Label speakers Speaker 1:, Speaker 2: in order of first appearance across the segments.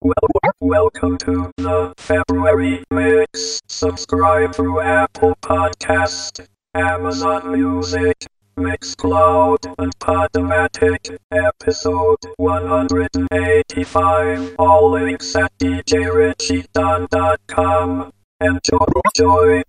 Speaker 1: Welcome to the February Mix. Subscribe through Apple Podcast, Amazon Music, Mixcloud, and Podomatic. Episode 185. All links at djrichie.com. Enjoy.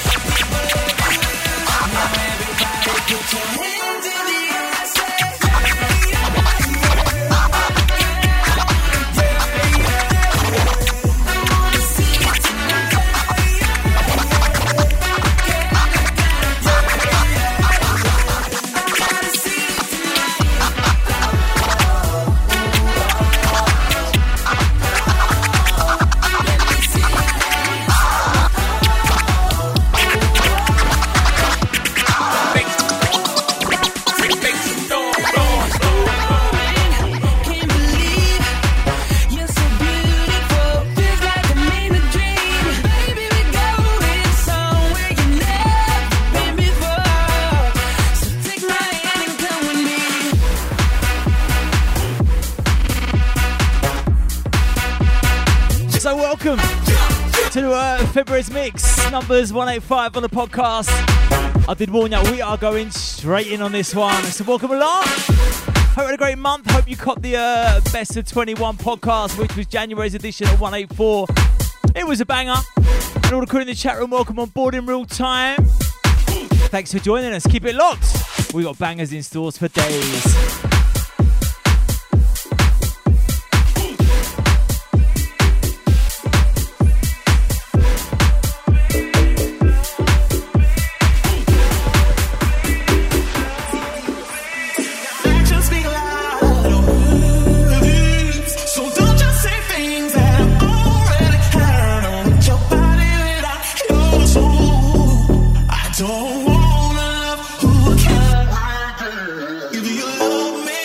Speaker 2: Put your hands in the air, say So welcome to February's Mix, numbers 185 on the podcast. I did warn you, we are going straight in on this one. So welcome along. Hope you had a great month. Hope you caught the Best of 21 podcast, which was January's edition of 184. It was a banger. And all the crew in the chat room, welcome on board in real time. Thanks for joining us. Keep it locked. We got bangers in stores for days.
Speaker 3: Don't wanna love who can. If you love me.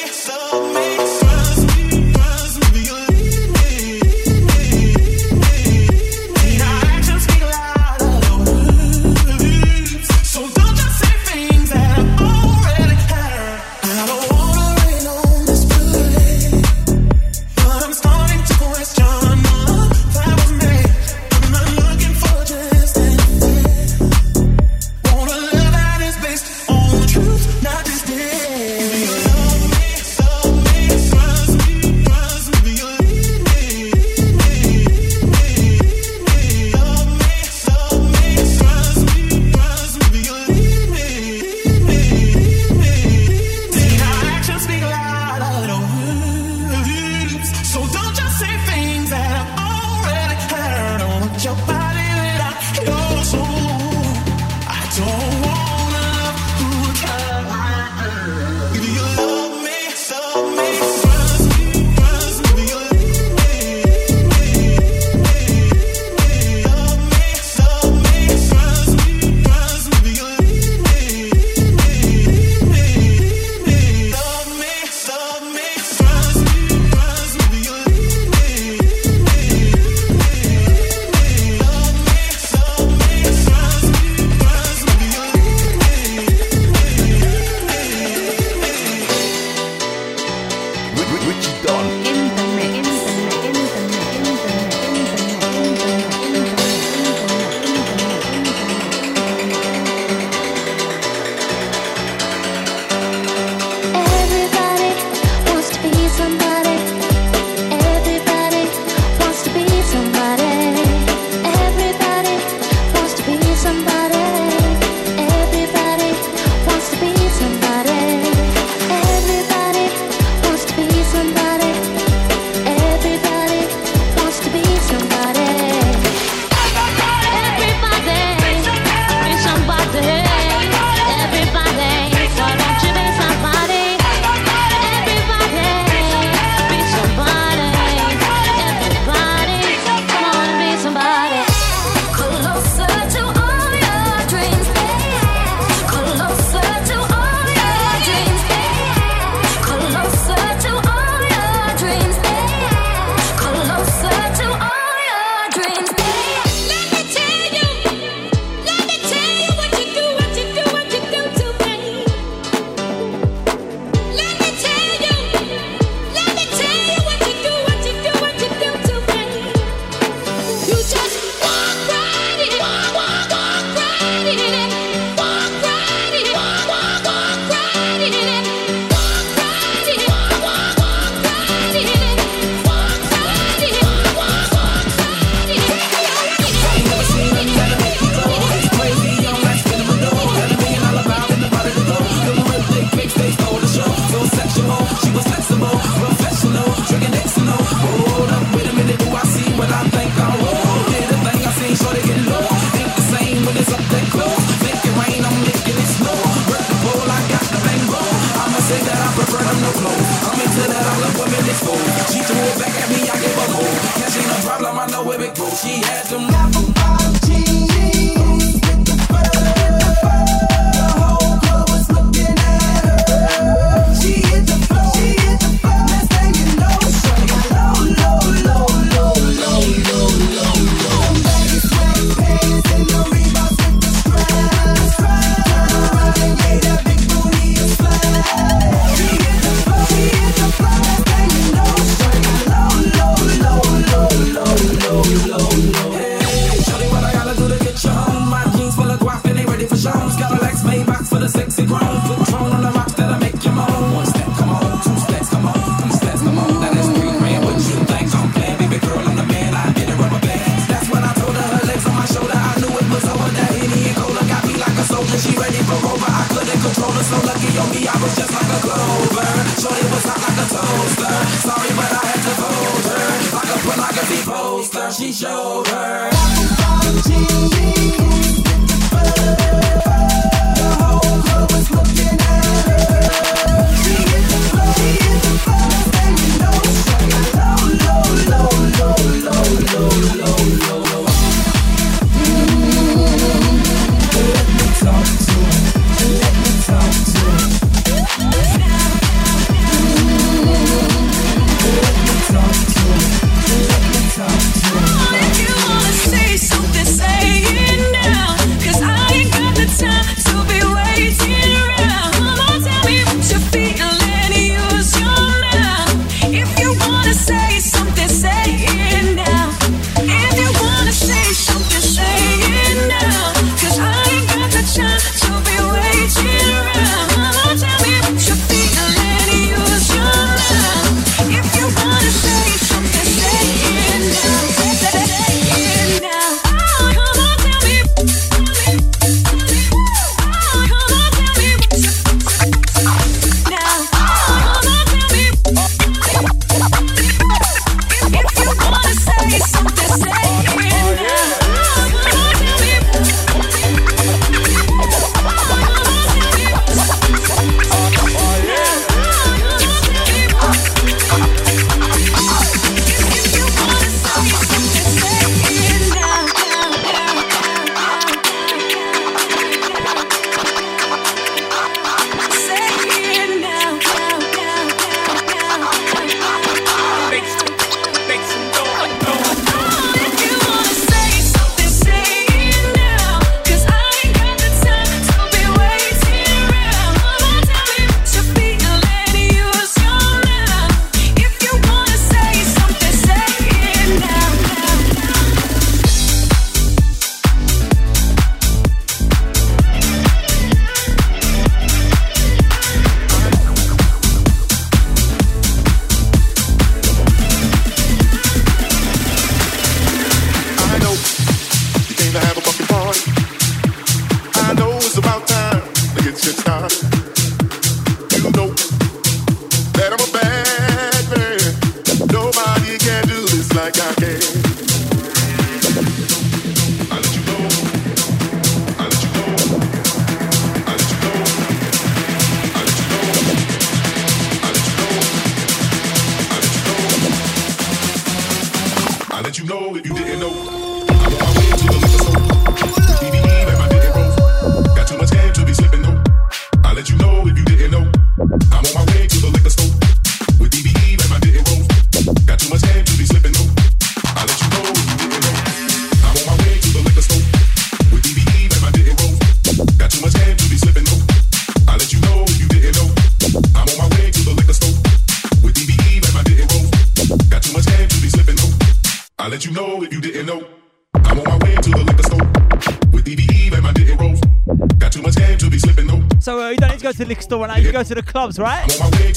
Speaker 2: To the liquor store right now, you go to the clubs, right?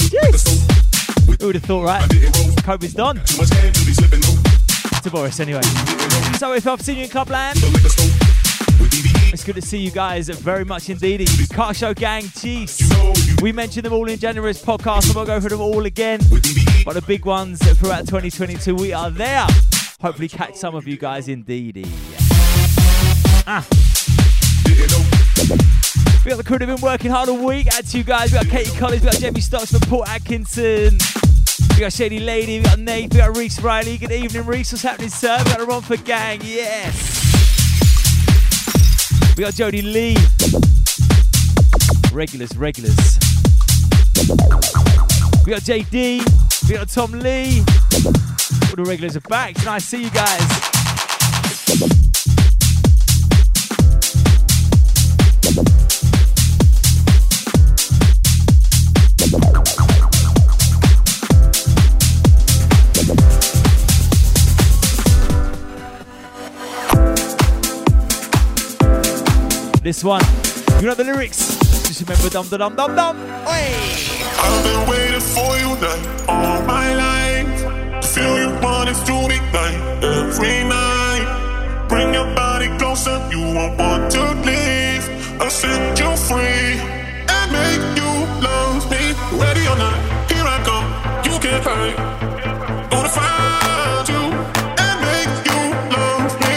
Speaker 2: Yes. Who would have thought, right? COVID's done. To Boris, anyway. So if I've seen you in Clubland, it's good to see you guys very much indeed. Car Show Gang, jeez. We mentioned them all in January's podcast. I won't go through them all again. But the big ones throughout 2022, we are there. Hopefully catch some of you guys indeed. We got the crew that have been working hard all week. Add to you guys. We got Katie Collins, we got Jamie Stockton, Paul Atkinson. We got Shady Lady, we got Nate, we got Reese Riley. Good evening, Reese. What's happening, sir? We got a Romford Gang, yes. We got Jodie Lee. Regulars. We got JD. We got Tom Lee. All the regulars are back. It's nice to see you guys. This one, you know the lyrics. Just remember dum dum dum dum.
Speaker 3: I've been waiting for you like all my life. To feel you wanting to me like every night. Bring your body closer, you won't want to leave. I'll set you free and make you love me. Ready or not, here I come. You can't hide. Gonna find you and make you love me.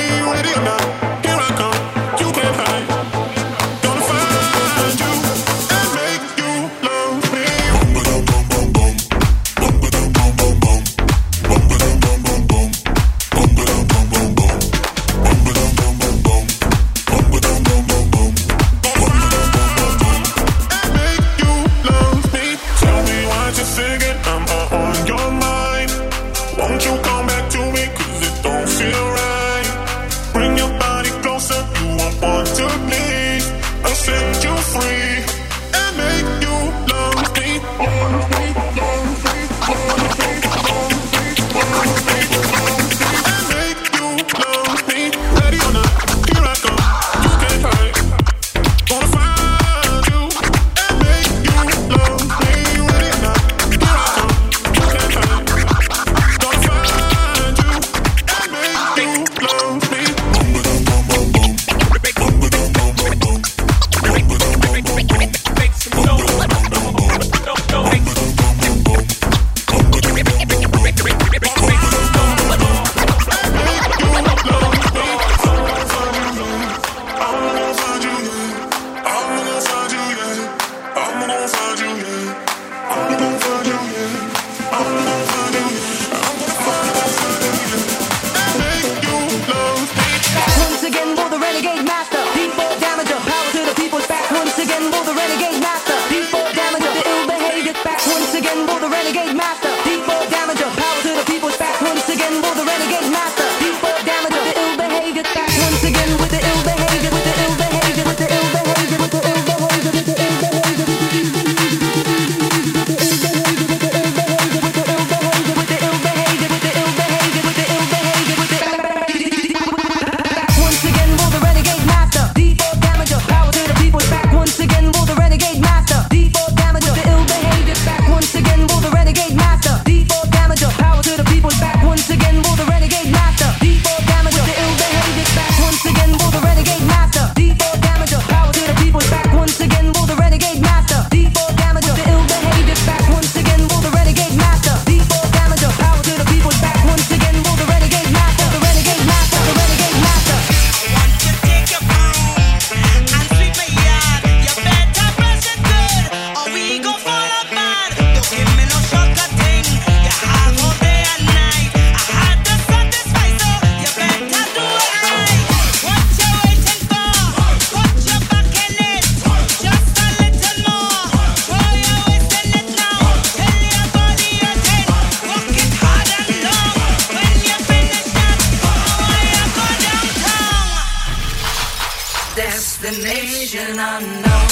Speaker 4: destination unknown.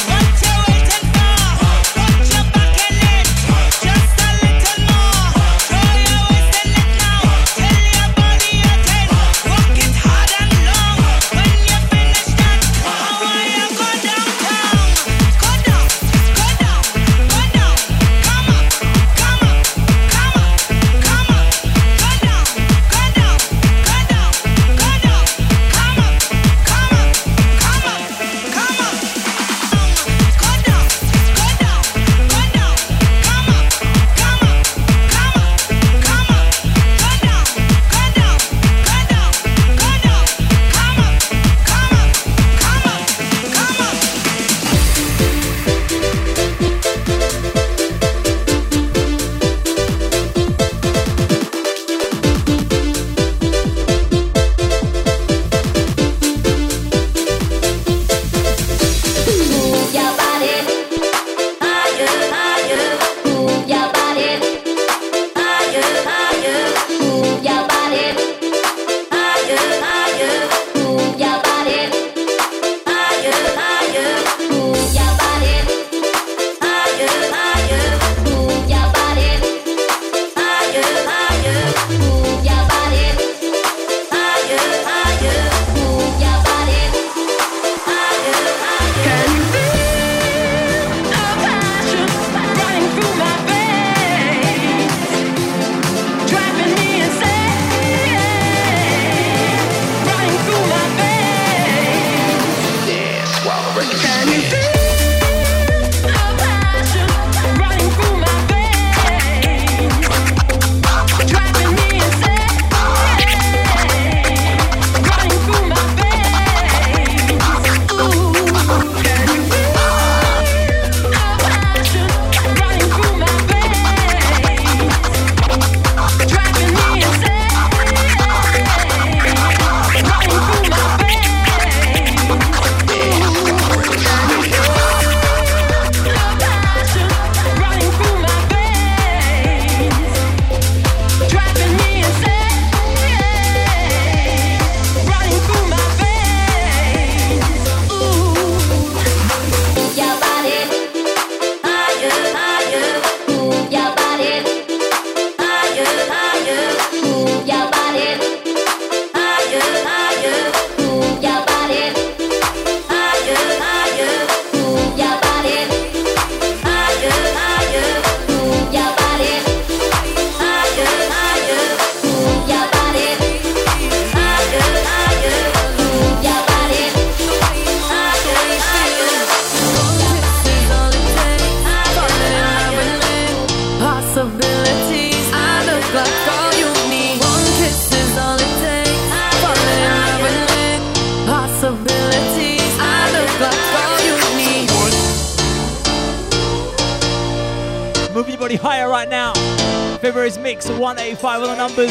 Speaker 2: Higher right now. February's mix 185 on the numbers.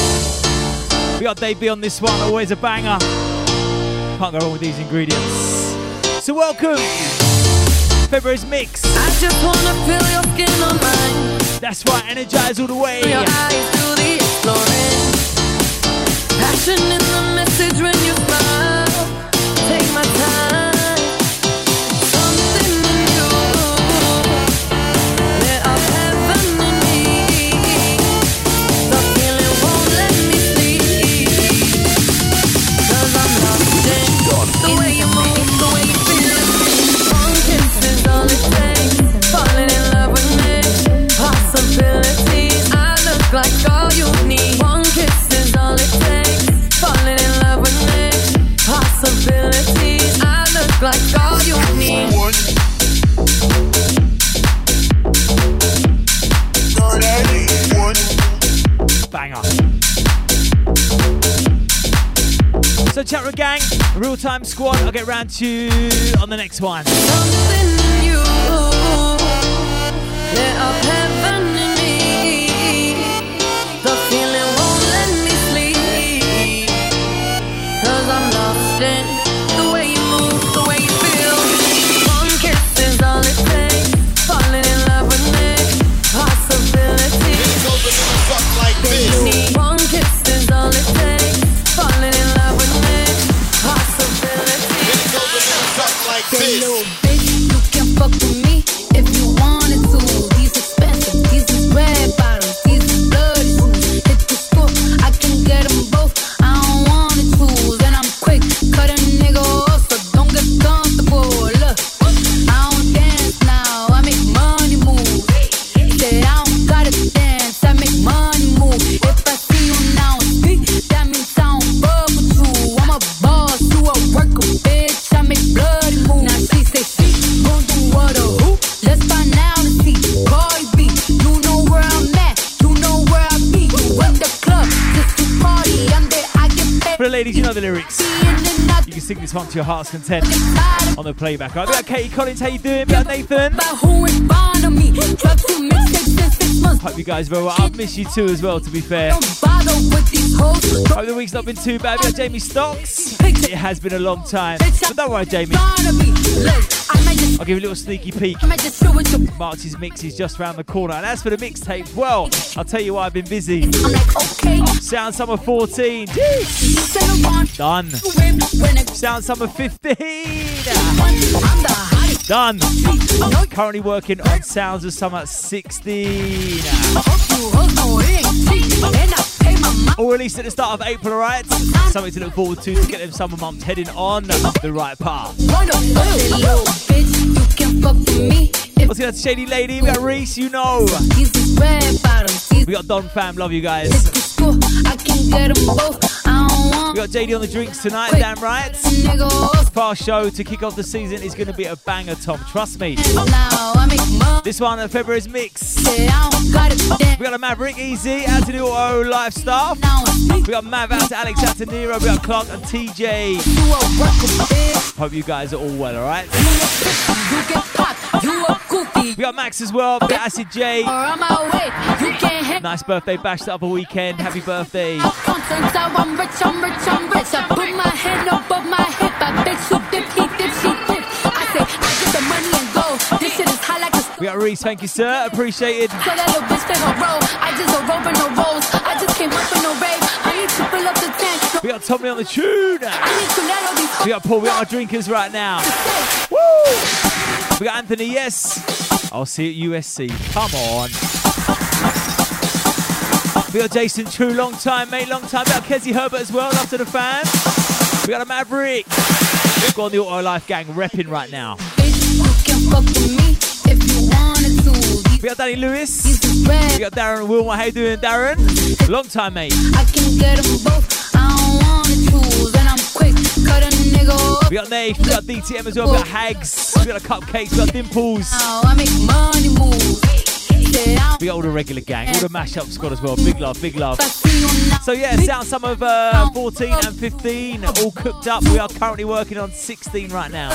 Speaker 2: We got Dave B on this one, always a banger. Can't go wrong with these ingredients. So welcome, February's mix.
Speaker 4: I just wanna feel your skin on mine.
Speaker 2: That's right, energize all the way.
Speaker 4: Your eyes do the exploring. Passion in the message when you smile. Take my time.
Speaker 5: Like all you need. One kiss is all it takes. Falling in love with me. Possibilities. I look like all you need.
Speaker 2: Banger. So chat with gang, Real Time Squad. I'll get round to you on the next one.
Speaker 5: Something in you lit up heaven in me. The feeling won't let me sleep. 'Cause I'm lost in the way you move, the way you feel. One kiss is all it takes. Falling in love with me. Possibilities. One kiss is all it takes. Falling in love with me. Possibilities. Say, little bitch, you can fuck with me if you wanted to. These expensive, these is red bottoms, these is bloody shoes. Hit the store, I can get them both. I don't wanna choose, and I'm quick, cut a nigga off, so don't get comfortable. Look, I don't dance now, I make money move. Said I don't gotta dance, I make money move. If I see you now speak, that means I don't fuck with you. I'm a boss, you a worker, bitch. I make bloody moves. Now she say she gon' do what or who? Let's find out and see. Cardi B, you know where I'm at, you know where I be. You in the club, just to party. I'm there, I get paid.
Speaker 2: For the ladies, you know the lyrics. You can sing this one to your heart's content on the playback. Right, we got Katie Collins, how you doing? We got Nathan.
Speaker 5: Who is bond on me? Drop 2 mixtapes in 6 months.
Speaker 2: Hope you guys are very well. I've missed you too as well, to be fair.
Speaker 5: Don't bother with these hoes.
Speaker 2: Hope the week's not been too bad. We got Jamie Stocks. It has been a long time. But don't worry, Jamie. I'll give you a little sneaky peek. March's mix is just around the corner. And as for the mixtape, well, I'll tell you why I've been busy.
Speaker 5: I'm like, okay.
Speaker 2: Sound Summer 14. Done. Sound Summer 15. Done. Currently working on Sounds of Summer 16. All released at the start of April, alright? Something to look forward to get them summer months heading on the right path. What's going on, Shady Lady? We got Reese, you know. We got Don Fam, love you guys. We got JD on the drinks tonight, damn right. Fast show to kick off the season is going to be a banger, Tom, trust me. This one at February's mix. We got a Maverick Easy, out to the Auto Life staff. We got Mav, out to Alex, out to Nero. We got Clark and TJ. Hope you guys are all well, alright? We got Max as well. We got Acid J. Nice birthday, bashed up a weekend. Happy birthday.
Speaker 5: I put my hand above my hip. I bet you dip, he dip, she dip. I say, I get the money and go. This shit is high like a.
Speaker 2: We got Reese, thank you, sir. Appreciated.
Speaker 5: So that little bitch take a roll. I just a rope and no rolls. I just came up in no rave. I need to fill up the tank.
Speaker 2: We got Tommy on the tune.
Speaker 5: I need to let all these.
Speaker 2: We got Paul. We got our drinkers right now. Woo! We got Anthony. Yes. I'll see you at USC. Come on. We got Jason True, long time, mate, long time. We got Kezzy Herbert as well, love to the fam. We got a Maverick. We've got the Auto Life gang repping right now. We got Danny Lewis. We got Darren Wilmot. How you doing, Darren? Long time, mate.
Speaker 5: I can get them both. I don't want to choose, and I'm quick. Cut a nigga off.
Speaker 2: We got Nate. We got DTM as well. We got Hags. We got a Cupcakes. We got Dimples.
Speaker 5: I make money move.
Speaker 2: We got all the regular gang, all the mashup squad as well. Big love, big love. So yeah, Sound Summer of 14 and 15 all cooked up. We are currently working on 16 right now.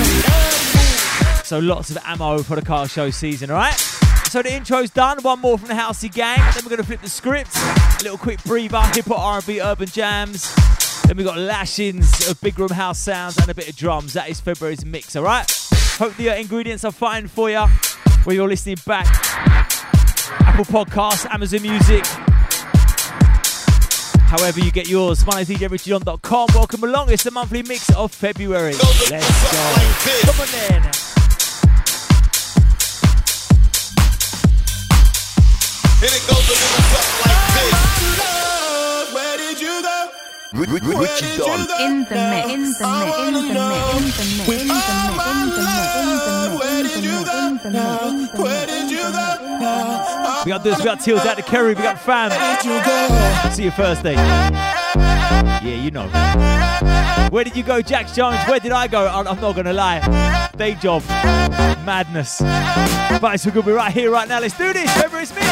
Speaker 2: So lots of ammo for the car show season, alright? So the intro's done. One more from the Housey gang. Then we're going to flip the script. A little quick breather, hip-hop, R&B, urban jams. Then we got lashings of big room house sounds and a bit of drums. That is February's mix, alright? Hope the ingredients are fine for you when you're listening back. Apple Podcasts, Amazon Music, however you get yours. My name's DJRichieJohn.com. Welcome along. It's the monthly mix of February. Let's go. Come on then.
Speaker 3: And it goes a little something like this. Where did you go?
Speaker 6: Richie Don
Speaker 4: In the mix, in the mix, in the mix, in the mix, in the mix,
Speaker 3: Where did you go?
Speaker 2: We got this, we got Teals out to Kerry, we got fam. See you Thursday. Yeah, you know. Where did you go, Jax Jones? Where did I go? I'm not gonna lie. Day job. Madness. But it's all good. We're right here, right now. Let's do this. February's mix.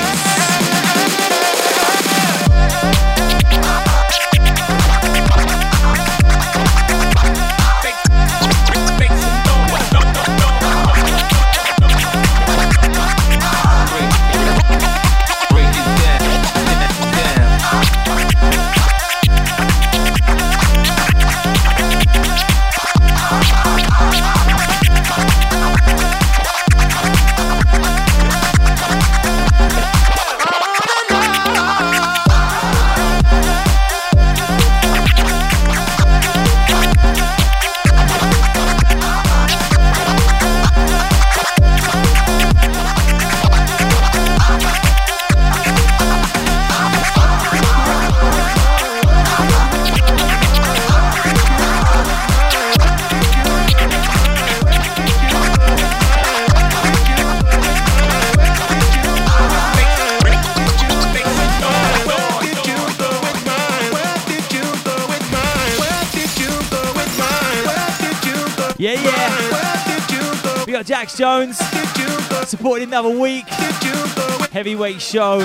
Speaker 2: Yeah. We got Jax Jones supporting another week. Heavyweight show.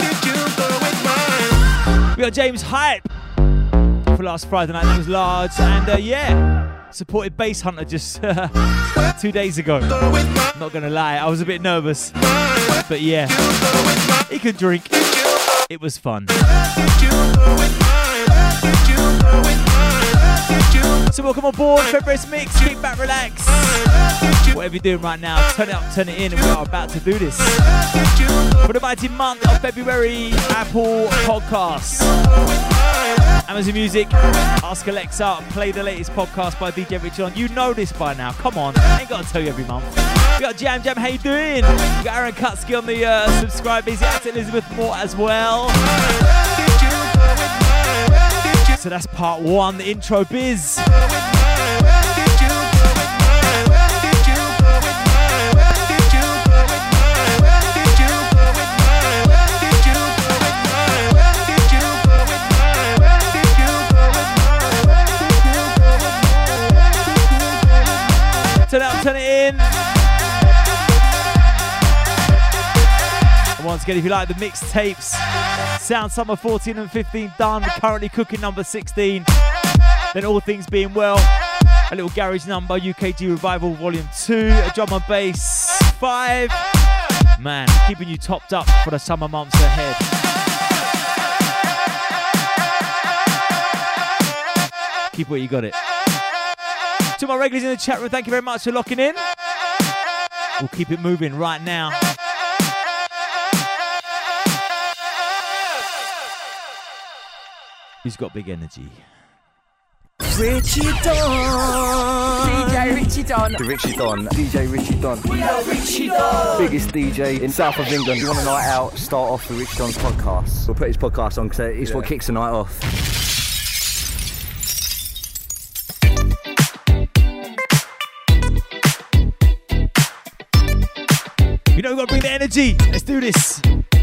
Speaker 2: We got James Hype for last Friday night. That was large. And supported Bass Hunter just 2 days ago. Not gonna lie, I was a bit nervous. But yeah, he could drink. It was fun. So welcome on board, February's Mix. Kick back, relax. Whatever you're doing right now, turn it up, turn it in, and we are about to do this. For the mighty month of February, Apple Podcasts, Amazon Music, Ask Alexa, play the latest podcast by DJ Richon. You know this by now, come on, I ain't got to tell you every month. We got Jam, how you doing? We got Aaron Kutsky on the subscribe, easy out to Elizabeth Moore as well. So that's part one, the intro biz. Turn it in. And once again, if you like the mixtapes, Sound Summer 14 and 15 done. Currently cooking number 16. Then all things being well, a little garage number, UKG Revival Volume 2, a drum and bass 5. Man, keeping you topped up for the summer months ahead. Keep what you got it. To my regulars in the chat room, thank you very much for locking in. We'll keep it moving right now. Who's got big energy?
Speaker 6: Richie Don.
Speaker 7: DJ Richie Don.
Speaker 6: The Richie Don. DJ Richie Don.
Speaker 7: We are Richie Don.
Speaker 6: Biggest DJ in south of England. You want a night out, start off with Richie Don's podcast. We'll put his podcast on because it's what kicks the night off.
Speaker 2: You know we gotta bring the energy. Let's do this.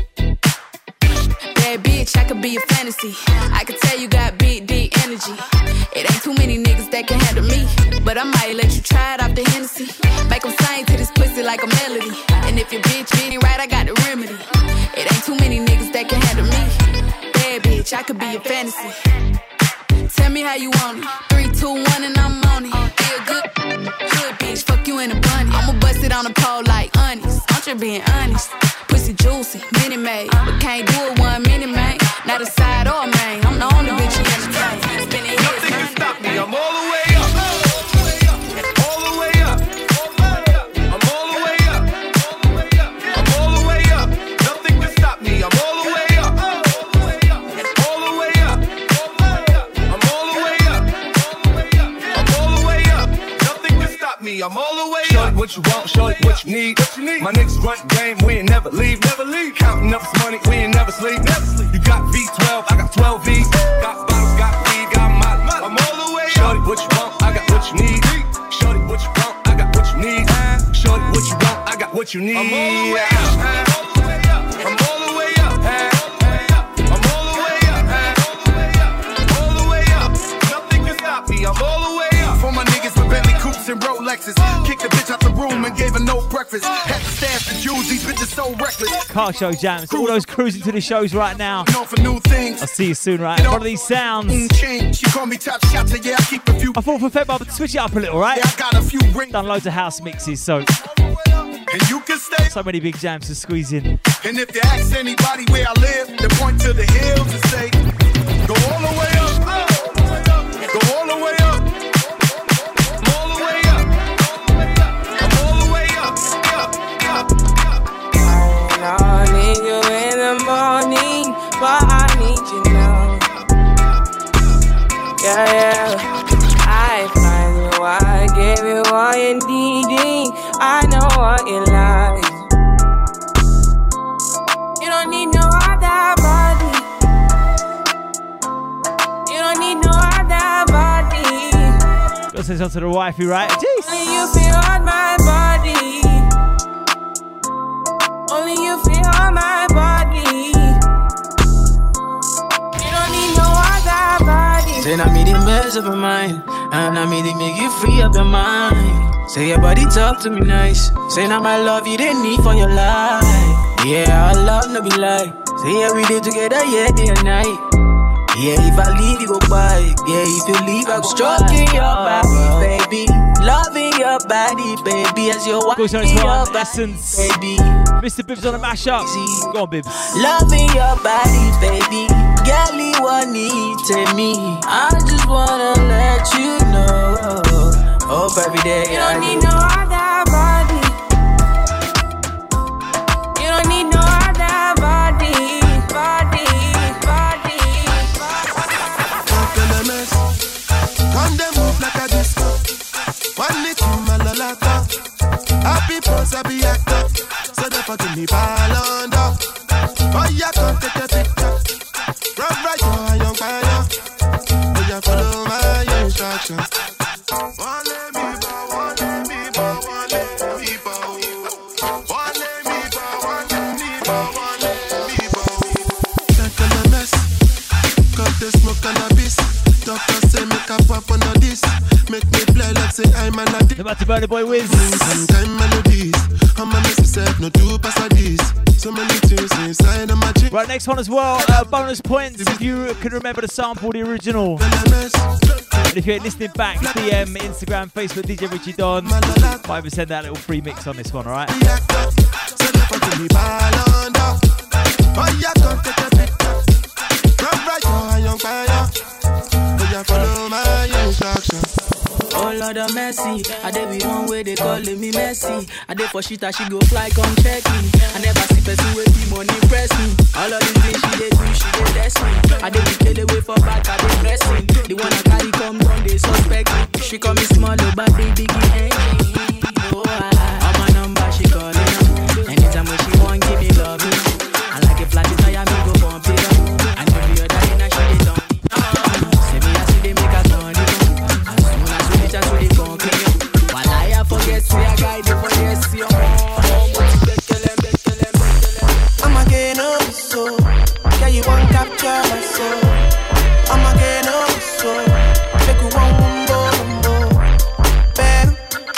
Speaker 5: Bad bitch, I could be a fantasy. I could tell you got big, deep energy. It ain't too many niggas that can handle me, but I might let you try it off the Hennessy. Make them sing to this pussy like a melody. And if your bitch ain't right, I got the remedy. It ain't too many niggas that can handle me. Bad bitch, I could be a fantasy. Tell me how you want it. 3, 2, 1 and I'm on it. Feel good, good bitch, fuck you in a bunny. I'ma bust it on the pole like honest. I'm just being honest. Pussy juicy, mini made, but can't do it 1 minute, man. Not a side or a main. I'm the only bitch you entertain. Spinning hits,
Speaker 3: Nothing can stop me. I'm all the way up. All the way up. I'm all the way up. I'm all the way up. Nothing can stop me. I'm all the way up. All the way up. I'm all the way up. I'm all the way up. Nothing can stop me. I'm all the way up.
Speaker 8: Show you what you want, show you what you need. My niggas run the game, we ain't never leave. Counting up some money, we ain't never sleep. You got V12, I got 12 V's. Got bottles, got weed, got molly.
Speaker 3: I'm all the way up.
Speaker 8: Shorty, what you want, I got what you need. Shorty, what you want, I got what you need. Shorty, what you want, I got what you need.
Speaker 3: I'm all the way up. I'm all the way up. I'm all the way up. All the way up. Nothing can stop me. I'm all the way up.
Speaker 8: For my niggas with Bentley Coupes and Rolexes. Kicked the bitch out the room and gave her no breakfast. Had to stash the jewels, these bitches so reckless.
Speaker 2: Car show jams. All those cruising to the shows right now.
Speaker 8: Known for new things.
Speaker 2: I'll see you soon, right? One of these sounds.
Speaker 8: Change. You call me top shot, yeah, I keep a few.
Speaker 2: I thought for Feb I'd switch it up a little, right?
Speaker 8: Yeah, I got a few rings.
Speaker 2: Done loads of house mixes, so
Speaker 8: And you can stay.
Speaker 2: so many big jams to squeeze in.
Speaker 8: And if you ask anybody where I live, they point to the hills and say, go all the way up. Go all the way up.
Speaker 3: I'm all the way up. I'm all the way up.
Speaker 7: I need you in the morning, but I need you now. Yeah. I find you, I gave you all you needing. I know what you like. You don't need no other body. You don't need no other body.
Speaker 2: Gotta say something to the wifey, right? Jeez.
Speaker 7: Only you feel on my body. Only you feel on my body. You don't need no other body.
Speaker 9: Say I made it mess up my mind, and I made it make you free up your mind. Say your body talk to me nice. Say now my love you didn't need for your life. Yeah, our love no be like. Say every day together, yeah, day and night. Yeah, if I leave, you go by. Yeah, if you leave, I go stroking your body, baby. Loving your body, baby. As your wife, your
Speaker 2: Essence,
Speaker 9: baby.
Speaker 2: Mr. Bibbs on a mashup. Go on, Bibbs.
Speaker 9: Loving your body, baby. Girl, you want need to me. I just wanna let you know. Hope every day
Speaker 5: you don't need no other body. You don't need no other body.
Speaker 8: Come them move like a disco. One little malalata. Happy pose, happy actor. So therefore give me ball under. Oh yeah, come take a picture. Run right now, young fire. Oh yeah, follow my instructions. One let me bow, one let me bow, one let me bow. One let me bow, one let me bow, one let me bow. Second a mess. Cut the smoke cannabis. Doctor say make a pop on this. Make me fly like say I'm an addict.
Speaker 2: About to burn the boy Wiz.
Speaker 8: Sometime melodies. I'm a mess myself, no do pass a this. So many things inside of my chip.
Speaker 2: Right, next one as well. Bonus points if you can remember the sample, the original. And if you ain't listening back, DM, Instagram, Facebook, DJ Richie Don. Might even send that little free mix on this one, alright?
Speaker 8: Follow my instructions.
Speaker 9: Oh Lord of mercy, I dey be one way they calling me messy. I dey for shit that she go fly, come check me. I never see person with the money press me. All of these things she dey do, she dey test me. I dey be kill away for back, I dey pressing. The one I carry come down, they suspect me. She call me small, but they big engine. Oh, on my number she calling up. Anytime when she want, give me love. I like it flat, tire me go pump it up. And every other day now she dey done. Say me I see they make us money. As soon as we reach us we dey conclude. While I forget, we are guided for yes, see I'm again on the soul. Yeah, you won't capture my soul. I'm again on the soul. Make you want umbo. Better,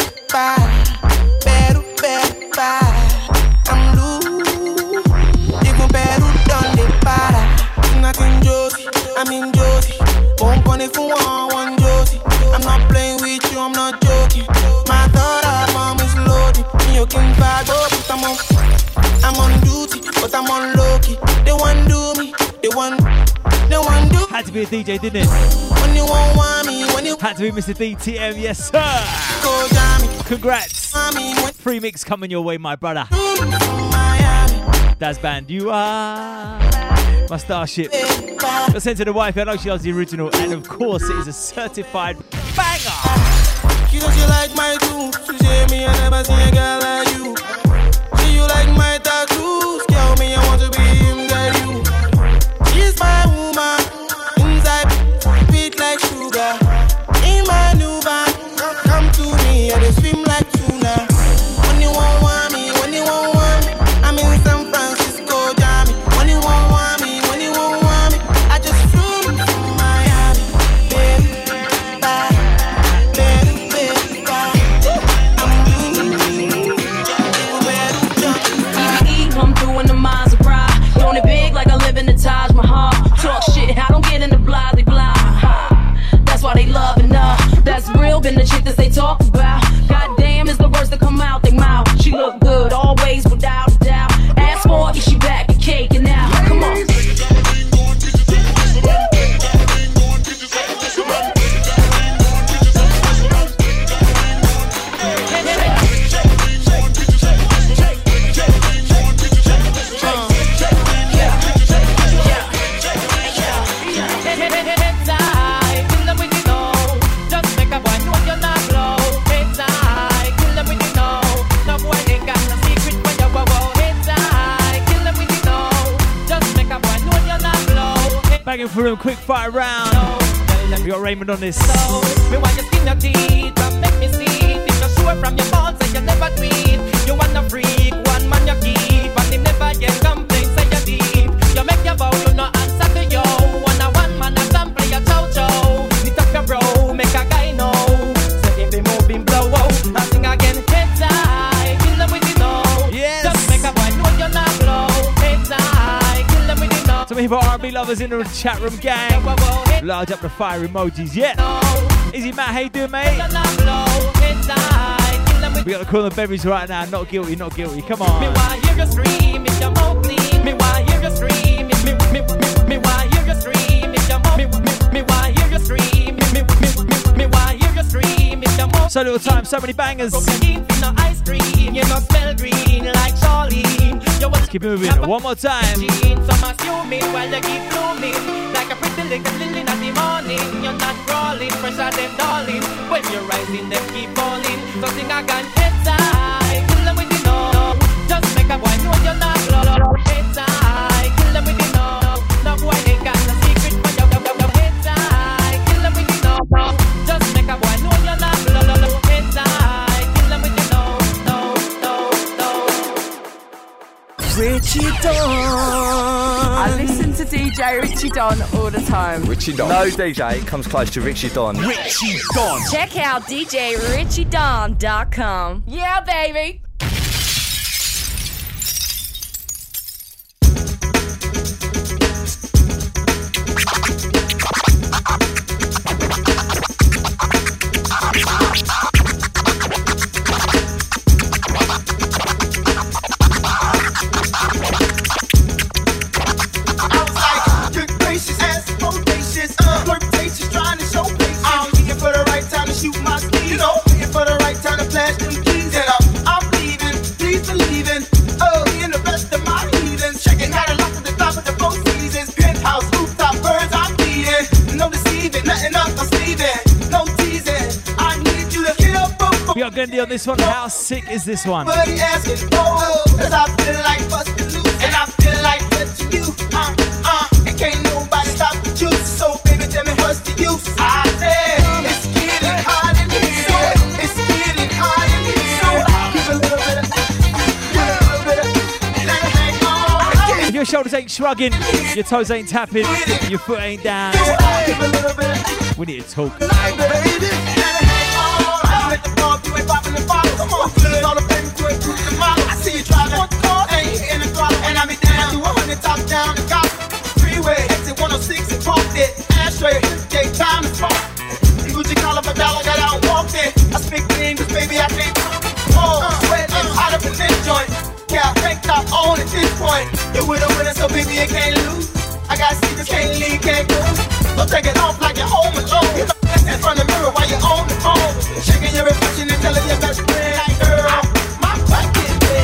Speaker 9: bye. I'm loose. Even better done the para. Nothing Josie, I'm in Josie. Won't put it for one Josie. I'm not playing with you, I'm not joking. My thought of mom is loaded. You can bag up, but I'm on duty, but I'm on low-key. They want do me, they want do.
Speaker 2: Had to be a DJ, didn't it?
Speaker 9: When you want me, when you
Speaker 2: had to be Mr. DTM, yes sir.
Speaker 9: Go Jammy.
Speaker 2: Congrats. Free mix coming your way, my brother. Daz Band, you are my starship. Let's send to the wife. I know she loves the original, and of course it is a certified banger.
Speaker 9: She says you like my tune. She say me I never seen a girl like you. Say you like my tattoos. Tell me I want to be him, girl you. She's my woman. Inside, sweet like sugar. In my new van, come to me and they swim like tuna. When you want me, when you want me, I'm in San Francisco, Jammy. When you want me, when you want me, I just flew from Miami. Baby, bye.
Speaker 5: Come through in the Maserati. Doing it big like I live in the Taj Mahal. Talk shit, I don't get in the blah blah. That's why they loving her. That's real, been the chick that they talk about. Goddamn is the words that come out they mouth. She look good always without a doubt. Ask for it, she back and caking now. Come on.
Speaker 2: Bagging through a quick fire round. We got Raymond on this.
Speaker 10: Me want you skin your teeth and make me see. If you're sure from your bones and you never tweet. You want a freak, one man you keep. And him never get complaints, say you deep. You make your vow, you no answer to yo. One man a sample your chow chow.
Speaker 2: Tree lovers in the chat room, gang. Large up the fire emojis, yeah. Easy Matt, how you doing, mate? We got the corner berries right now. Not guilty, not guilty. Come on. So little time, so many bangers. Let's keep moving. One more time. Like a pretty little lily in the morning. You're not crawling, fresher than darling. When you're rising, them keep falling. So sing a gun, head side. Kill them with the no. Just make a boy know you're not low. Head side. Kill them with the no. No boy ain't got no secret for your head side. Kill them with the no. Just make a boy know you're not low. Head side. Kill them with the no.
Speaker 11: Richie Don. I listen to DJ Richie Don all the time.
Speaker 6: Richie Don. No DJ comes close to Richie Don.
Speaker 11: Richie Don. Check out DJRichieDon.com. Yeah, baby.
Speaker 2: We are Glendy on this one. How sick is this one?
Speaker 12: Cause I feel like busting loose and I feel like touching you. And can't nobody stop the juice. So baby, tell me what's the use? I said it's getting hot in here. It's getting hot in here. Give a little bit of, let it hang on.
Speaker 2: If your shoulders ain't shrugging, your toes ain't tapping, your foot ain't down, we need to talk.
Speaker 12: I see you driving one car, ain't in the throttle, and I be down to 100 top down the cop freeway, exit 106 and parked it. Ashtray, take time to smoke. Gucci collar for dollar, got out and walked in. I speak English, baby, I can't. Sweat and hot up in this joint. Yeah, tank top on at this point. You with a winner, so baby, you can't lose. I got secrets, can't leave, can't go. So take it off like you're home alone. You in front of the mirror while you're on the phone, shaking your reflection and telling your best friend, like, girl, my butt is big.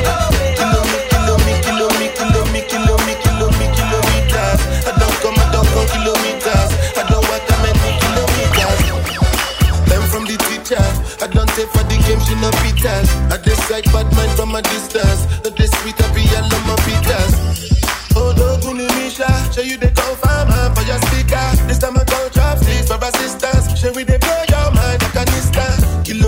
Speaker 8: Kilometers. I don't come kilometers. I don't walk that many kilometers. Learn from the teacher. I don't take for the game, she no pitas. I dislike bad mind from a distance. Not this sweet, I be all on my pitas. Oh, no, Misha, show you the confirm for your speaker. This time I go drop sticks for assistance. Show we they blow your mind like an instant.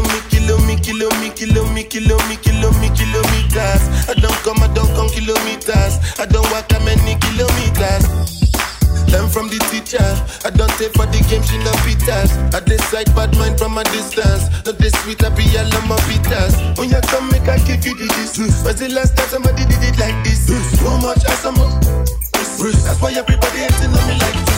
Speaker 8: Kilometers. I don't come kilometers. I don't walk that many kilometers. Learn from the teacher. I don't take for the game, she no pitas. I dislike bad mind from a distance. Not this sweet, I be all on my pitas. When you come, make I give you the this. Was the last time somebody did it like this? So much as I'm up. That's why everybody hating on me like this.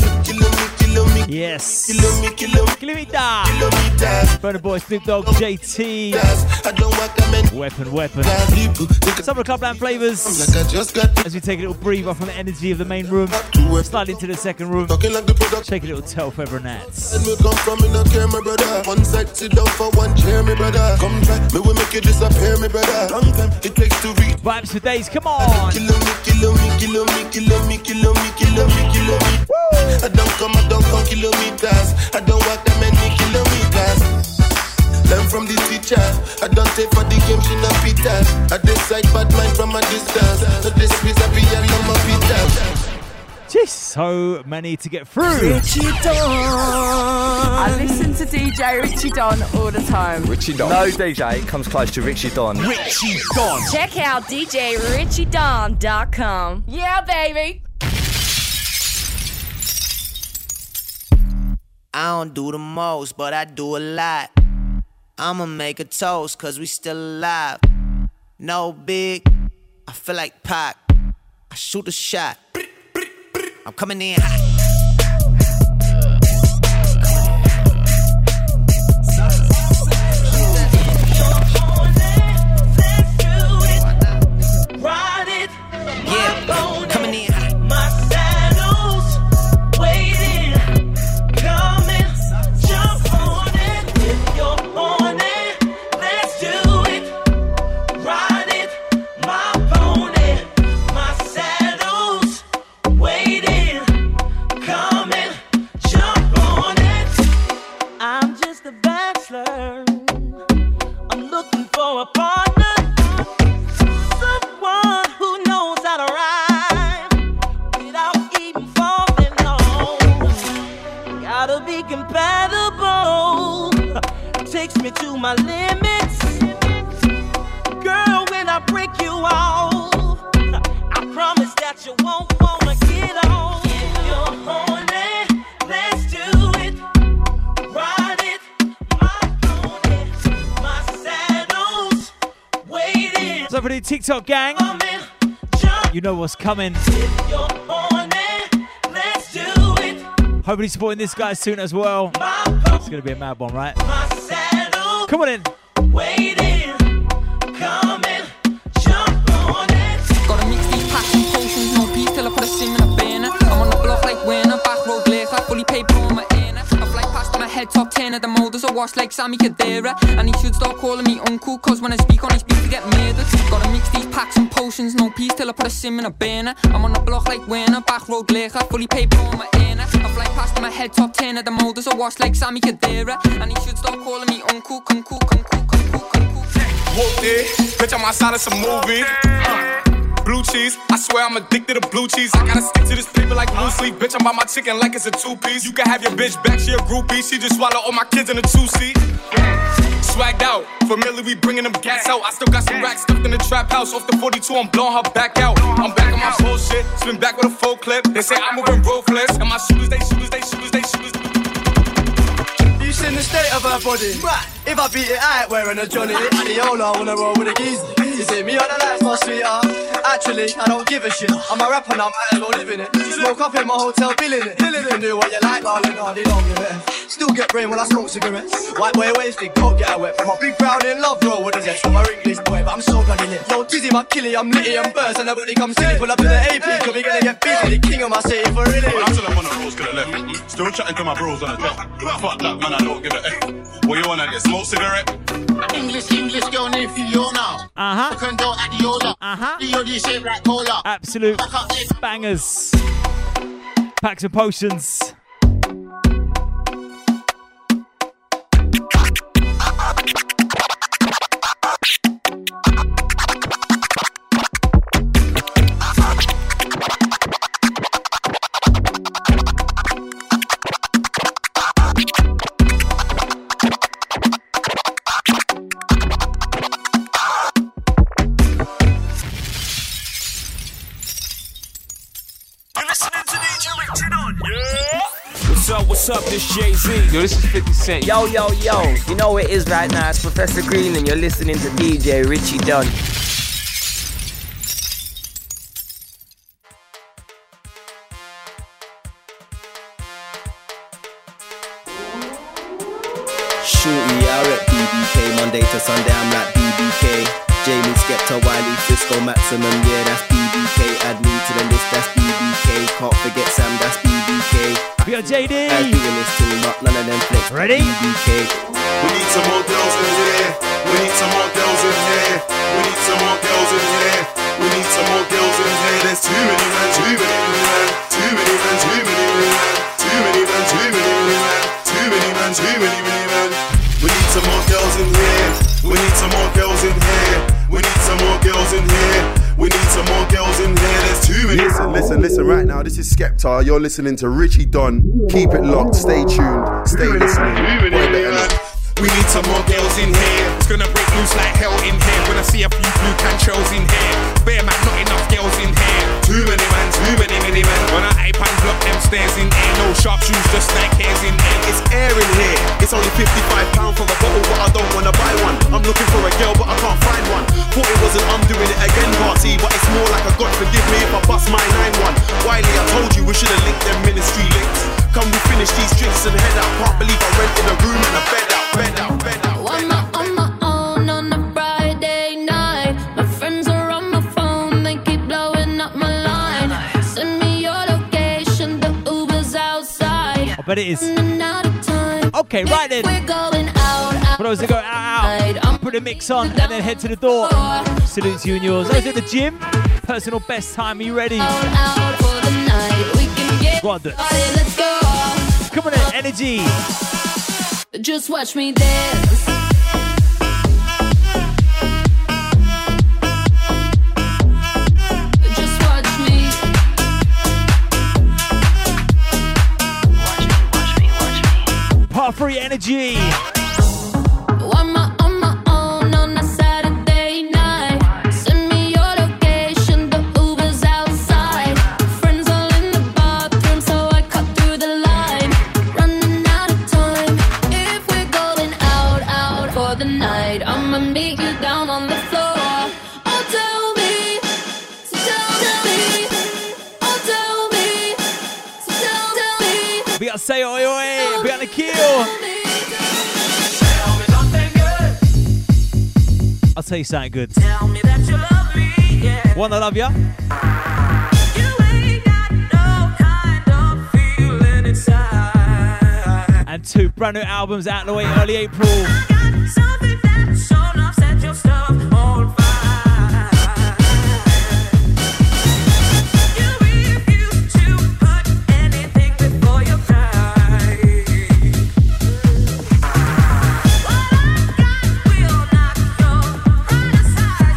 Speaker 2: Yes.
Speaker 8: Kilometers.
Speaker 2: Burner Boy, Snoop Dogg, JT. Weapon. Some of the Clubland flavors. As we take a little breathe off from the energy of the main room. Slide into the second room. Shake a little tail feather nats.
Speaker 8: And we come from, me not care, my brother. One side, sit down for one chair, my brother. Come try, me will make you disappear, my brother. Long time it takes to reach.
Speaker 2: Vibes for days, come on.
Speaker 8: Kilometers. I don't come kilometers. I don't walk that many kilometers. Learn from the teacher. I don't take for the game, she no pitas. I dislike bad mind from a distance. So this piece I be all on my pitas.
Speaker 2: Just so many to get through.
Speaker 11: Richie Don. I listen to DJ Richie Don all the time.
Speaker 6: Richie Don. No DJ comes close to Richie Don.
Speaker 11: Richie Don. Check out DJRichieDon.com. Yeah, baby.
Speaker 13: I don't do the most, but I do a lot. I'ma make a toast, cause we still alive. No big, I feel like Pac. I shoot a shot. I'm coming in hot.
Speaker 10: My limits, girl. When I break you off, I promise that you won't wanna get off. If you're horny, let's do it. Ride it, my pony, my saddle's waiting.
Speaker 2: So for the TikTok gang, you know what's coming.
Speaker 10: If you're horny, let's do it.
Speaker 2: Hopefully supporting this guy soon as well. It's gonna be a mad one, right? Come on in.
Speaker 10: Waiting, coming, jump on it.
Speaker 14: Gotta mix these packs and potions, no peace till I put a sim in a banner. I'm on the block like winner, back road glare, I fully paid for my inner. I fly past my head, top 10 of the molders, I wash like Sammy Kadera. And he should start calling me uncle, cause when I speak on his speak to get murdered. Gotta mix these packs and potions, no peace till I put a sim in a banner. I'm on the block like winner, back road glare, I fully paid for my inner. I fly past my head, top 10 of the molders, I wash like Sammy Kadera. And he should start calling me uncle, come cool.
Speaker 15: Whoop it, bitch, I'm outside of some movie. Blue cheese, I swear I'm addicted to blue cheese. I gotta stick to this paper like blue sleep. Bitch, I'm by my chicken like it's a two-piece. You can have your bitch back, she a groupie. She just swallow all my kids in a two-seat. Swagged out, familiar, we bringing them gas out. I still got some racks stuffed in the trap house. Off the 42, I'm blowing her back out. I'm back on my bullshit, spin back with a full clip. They say I'm moving ruthless, and my shooters, they shooters.
Speaker 16: You seen the state of her body? Right. If I beat it, I ain't wearing a Johnny. Adiola, I wanna roll with a geezer. You see me on the lights, my sweetheart. Actually, I don't give a shit. I'm a rapper now, I ain't gonna live in it. Smoke off in my hotel, billing it. You can do what you like, darling, hardy don't give it. Still get brain when I smoke cigarettes. White boy wasted, coke get a wet. I'm a big brown in love, bro, with a zest. I'm a English boy, but I'm so bloody lit. Yo, Dizzy, my killie, I'm litty, I'm burst. And nobody comes silly. Pull up to the AP, cause we gonna get busy. The king of my city for really.
Speaker 17: I'm still up on the roads, could have left. Still chatting to my bros on the top. Fuck that, man, I don't give a F. What you wanna get, smoke cigarette?
Speaker 18: English girl named Fiona. Can go Adiola. DOD shape like cola.
Speaker 2: Absolute bangers. Packs of potions.
Speaker 19: What's up, this Jay-Z. Yo, this is 50 Cent.
Speaker 20: Yo. You know what it is right now. It's Professor Green and you're listening to DJ Richie Dunn. Shooty, I rep BBK. Monday to Sunday, I'm like BBK. Jamie, Skepta, Wiley, Frisco, Maximum. Yeah, that's BBK. Add me to the list, that's BBK. Can't forget Sam, that's BBK.
Speaker 2: We are JD.
Speaker 20: I'm doing this too, but none of them flex.
Speaker 2: Ready?
Speaker 20: BBK.
Speaker 3: We need some more girls in here. We need some more girls in here. We need some more girls in here. We need some more girls in here. There's too many men, too many men, too many men, too many men, too many men, too many men, too many men, too many men. We need some more girls in here. We need some more girls in here. We need some more girls in here. We need some more girls in here. There's too many.
Speaker 21: Listen right now. This is Skepta. You're listening to Richie Dunn. Keep it locked. Stay tuned. Stay listening.
Speaker 15: We need some more girls in here. It's gonna break loose like hell in here. When I see a few blue canchos in here. Bear man, not enough girls in here. Too many man. When I ape and block them stairs in here. No sharp shoes, just like hairs in here.
Speaker 8: It's air in here. It's only £55 for the bottle, but I don't wanna buy one. I'm looking for a girl, but I can't find one. Thought it wasn't I'm doing it again party, but it's more like a God forgive me if I bust my 9-1. Wiley, I told you we should've linked them ministry links. Come we finish these drinks and head out. Can't believe I rented a room and a bed out.
Speaker 4: On my own on a Friday night. My friends are on my phone, they keep blowing up my line. Send me your location, the Uber's outside.
Speaker 2: I bet it is. Okay, right then.
Speaker 4: We're going out.
Speaker 2: For those that go out, put a mix on and then head to the door. Salute to you and yours. Those at the gym, personal best time. Are you ready?
Speaker 4: Out for the night. We can get
Speaker 2: started.
Speaker 4: Let's go.
Speaker 2: Come on then, energy.
Speaker 4: Just watch me dance. Just watch me.
Speaker 2: Part 3 energy.
Speaker 4: On my own on a Saturday night. Send me your location, the Uber's outside. Friends all in the bathroom, so I cut through the line. Running out of time. If we're going out for the night, I'ma meet you down on the floor. Oh, tell me, so tell me. Oh, tell me, so tell me.
Speaker 2: We got Say Oi Oi, we got Nikhil. I'll tell you something good.
Speaker 10: Tell me that you love me, yeah.
Speaker 2: Wanna love ya?
Speaker 10: You ain't got no kind of feeling inside.
Speaker 2: And 2 brand new albums out the way early April.
Speaker 10: Something that sure enough set your stuff on fire. You refuse to put anything before your pride. What I got will knock your pride aside.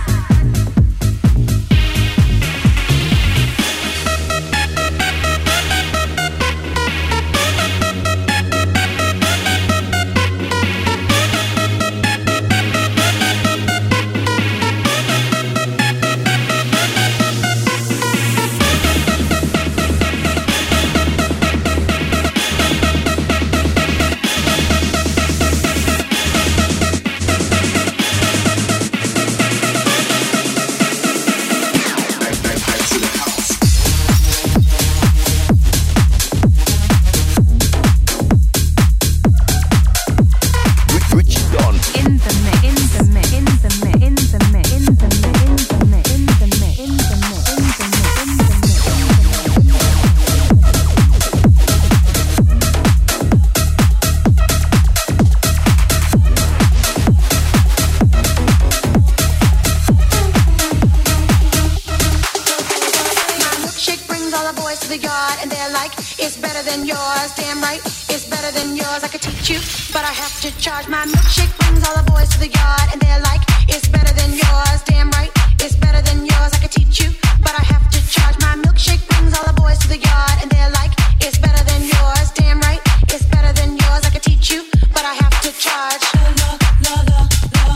Speaker 1: but I have to charge. My milkshake brings all the boys to the yard, and they're like, it's better than yours. Damn right, it's better than yours. I could teach you, but I have to charge. My milkshake brings all the boys to the yard, and they're like, it's better than yours. Damn right, it's better than yours. I could teach you, but I have to charge. La la la la,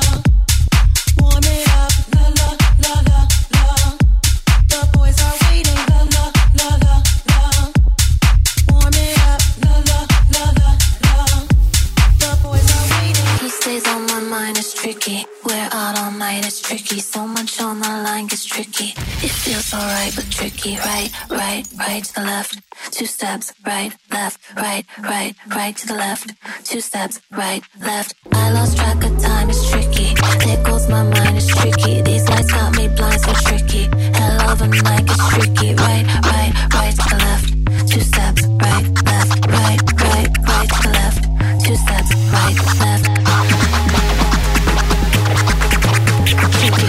Speaker 1: warm it up. La la la la la, the boys are waiting. La la la la la, warm it up. La la la la la, the boys are waiting.
Speaker 4: He stays on my mind, it's tricky. We're out all night, it's tricky. So much on the line gets tricky. It feels alright, but tricky. Right, right, right to the left. 2 steps, right, left, right, right, right to the left. 2 steps, right, left. I lost track of time, it's tricky. There goes my mind, it's tricky. These lights got me blind, so tricky. Hell of a night, it's tricky. Right, right, right to the left. 2 steps, right, left, right, right, right to the left. 2 steps, right, left. Tricky.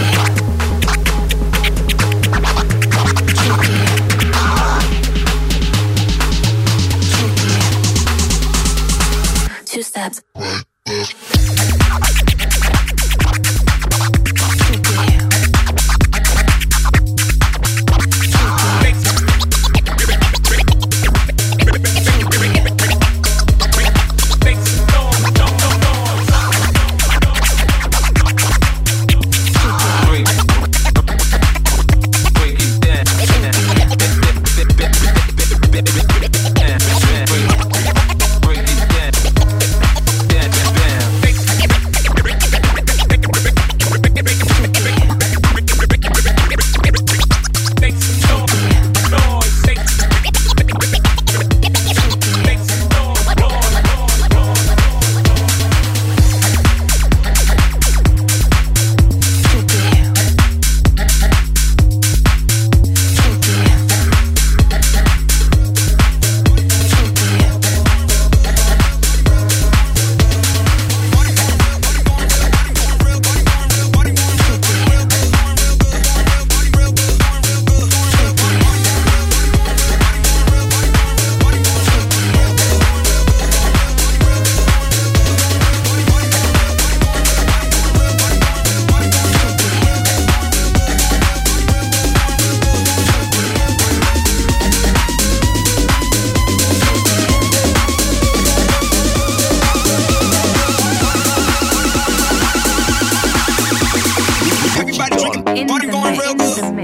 Speaker 4: Tricky. 2 steps. Right, left.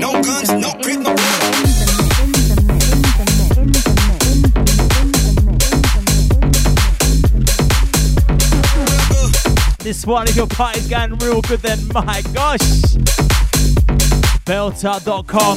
Speaker 7: no guns, no grip, no
Speaker 2: This one, if your party's going real good, then my gosh. Belter.com.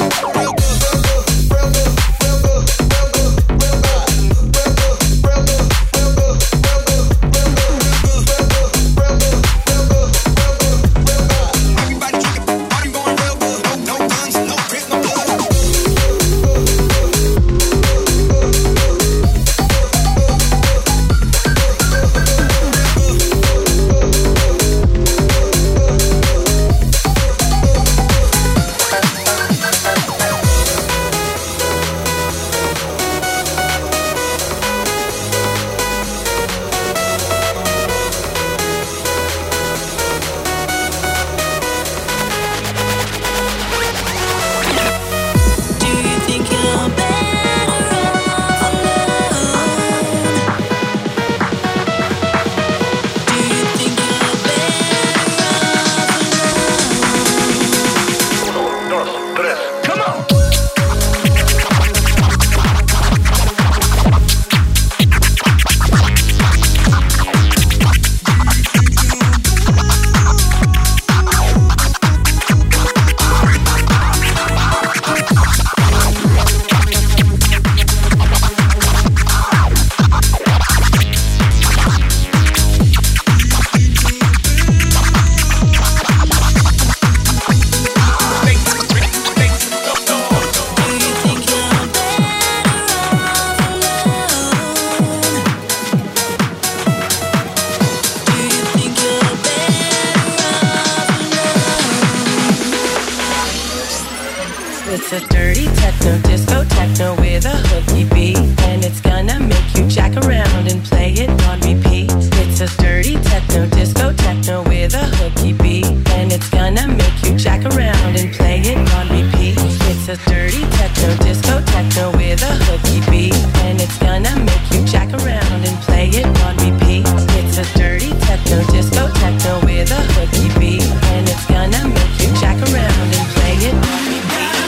Speaker 22: It's a dirty techno, disco techno with a hooky beat. And it's gonna make you jack around and play it on repeat. It's a dirty techno, disco techno with a hooky beat. And it's gonna make you jack around and play it on repeat. It's a dirty techno, disco techno with a hooky beat. And it's gonna make you jack around and play it on repeat. It's a dirty techno, disco techno with a hooky beat. And it's gonna make you jack around and play it on repeat.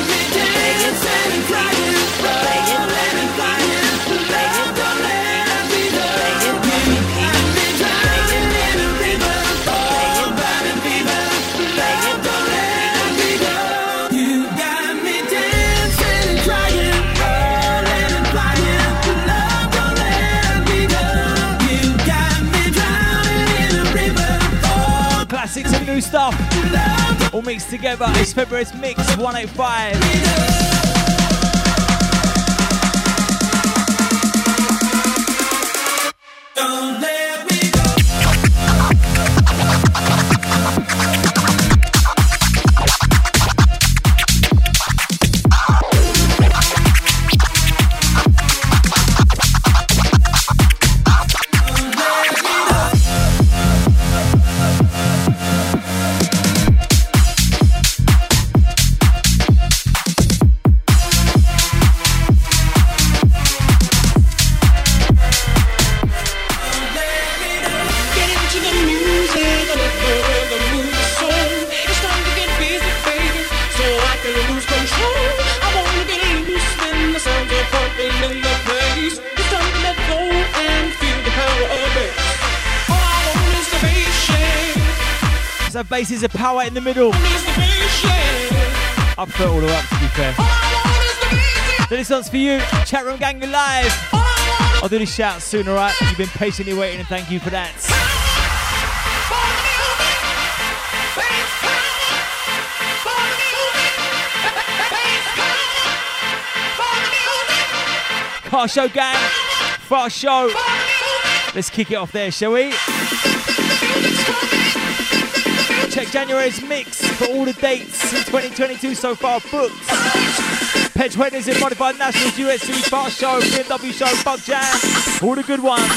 Speaker 2: Classics and new stuff all mixed together. It's February's Mix 185. So bass is a power in the middle. I prefer all the way up, to be fair. So this one's for you, chat room gang live. I'll do the shout soon, alright? You've been patiently waiting and thank you for that. Car Show gang, fast show. Let's kick it off there, shall we? Check January's mix for all the dates in 2022 so far booked. Pedge Wednesday, Modified Nationals, USC, Fast Show, BMW Show, Bug Jam, all the good ones.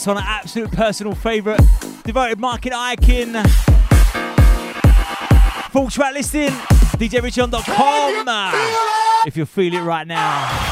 Speaker 2: this one an absolute personal favourite. Devoted Market Ikin. Full track listing, djrichon.com. If you feel it right now.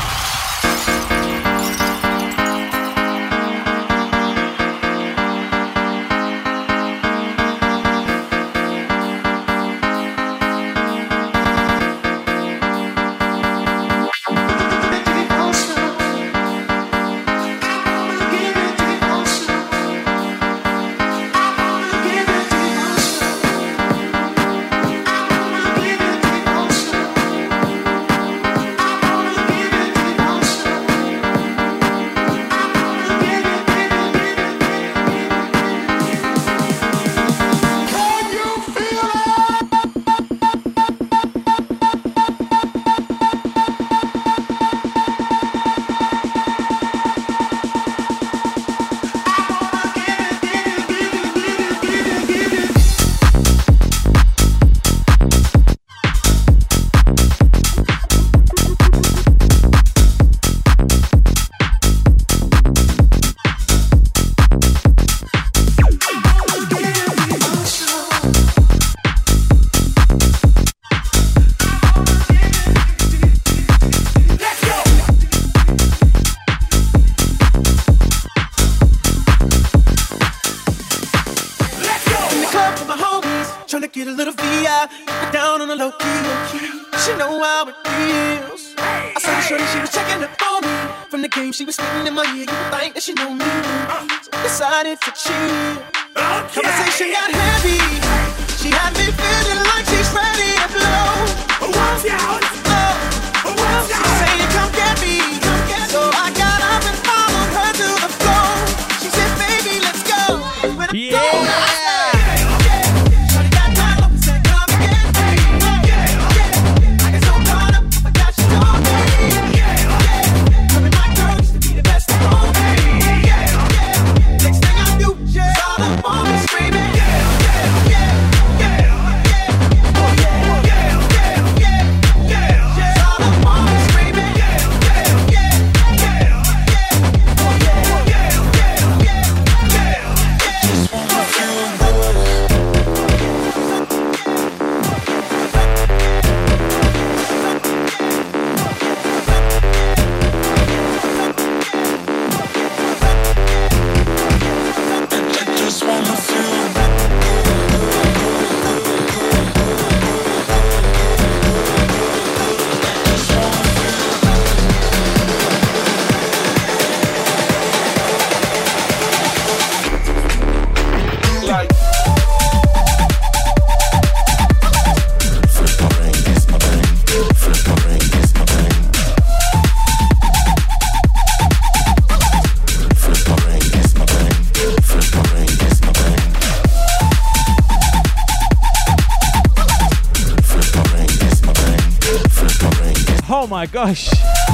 Speaker 2: Oh my gosh,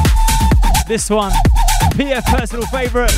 Speaker 2: this one, PF personal favourite.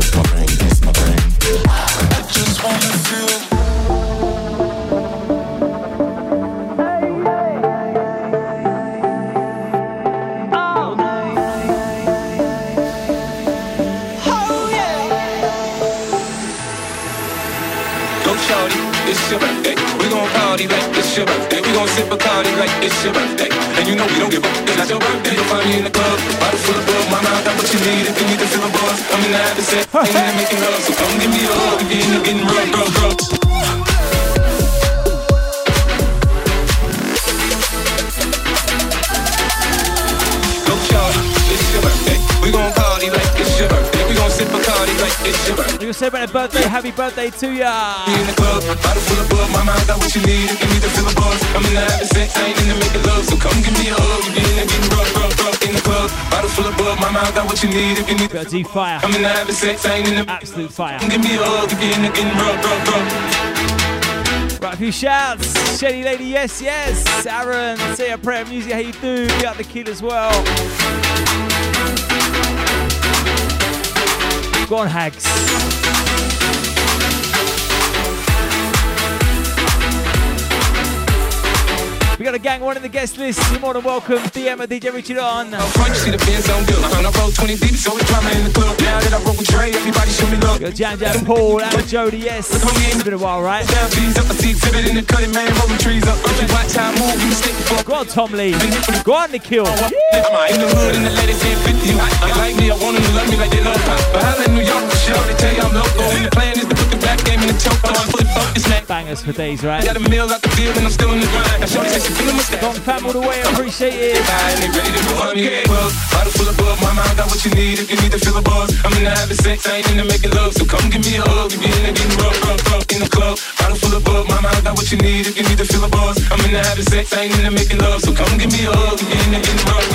Speaker 19: It's your birthday. We gon' party like it's your birthday. We gon' sip Bacardi like it's your birthday. And you know we don't give up. It's not your birthday. You'll find me in the club, bottle full of bug. My mind got what you need if you need to feel a buzz. I'm in the habit of sex, ain't in making love. So come give me a hug if you're in the getting rough. Go shawty, it's your birthday. We gon' party like it's your birthday. We gon' sip Bacardi like it's your birthday.
Speaker 2: You can say about a birthday, happy birthday to ya.
Speaker 19: In the club, bottle full of bug. My mind got what you need if you need to feel a buzz. I'm in the habit of sex, I ain't in the making love. So come give me a hug if you're in the getting rough. In the club, bottle full of bug. My mind got what you need if you need to
Speaker 2: feel fire.
Speaker 19: I'm in the habit of sex, I ain't in the
Speaker 2: absolute fire.
Speaker 19: Come give me a hug if you're in the getting rough.
Speaker 2: Right, a few shouts. Shelly Lady, yes. Aaron, say a prayer music, how you do? Be out the kid as well. Go on, Hags. We got a gang one in the guest list. You're more than welcome. DM at DJ Richie Don. Got Jan Jan Paul, Anna Jody, yes. It's been a while, right? Go on, Tom Lee. Go on, Nikhil.
Speaker 19: In the hood and the ladies ain't 50. You like me, I want them to love me like they love me. But I let New York for sure, they tell you I'm local. And the plan is to put the back game in the choke on. Fully focused, man.
Speaker 2: Bangers for days, right?
Speaker 19: Got a meal out the deal and I'm still in the grind. Now shorty says she feeling my style.
Speaker 2: Don't fam all the way, I appreciate it.
Speaker 19: And they ready to go on, yeah. Well, bottle full of bug, my mind got what you need. If you need to feel a buzz, I'm in the having sex, I ain't in the making love. So come give me a hug, if you're in the getting rough in the club. Bottle full of bug, my mind got what you need. If you need to feel a buzz, I'm in the having sex, I ain't in the making love. So come give me a hug, if you're in the getting rough.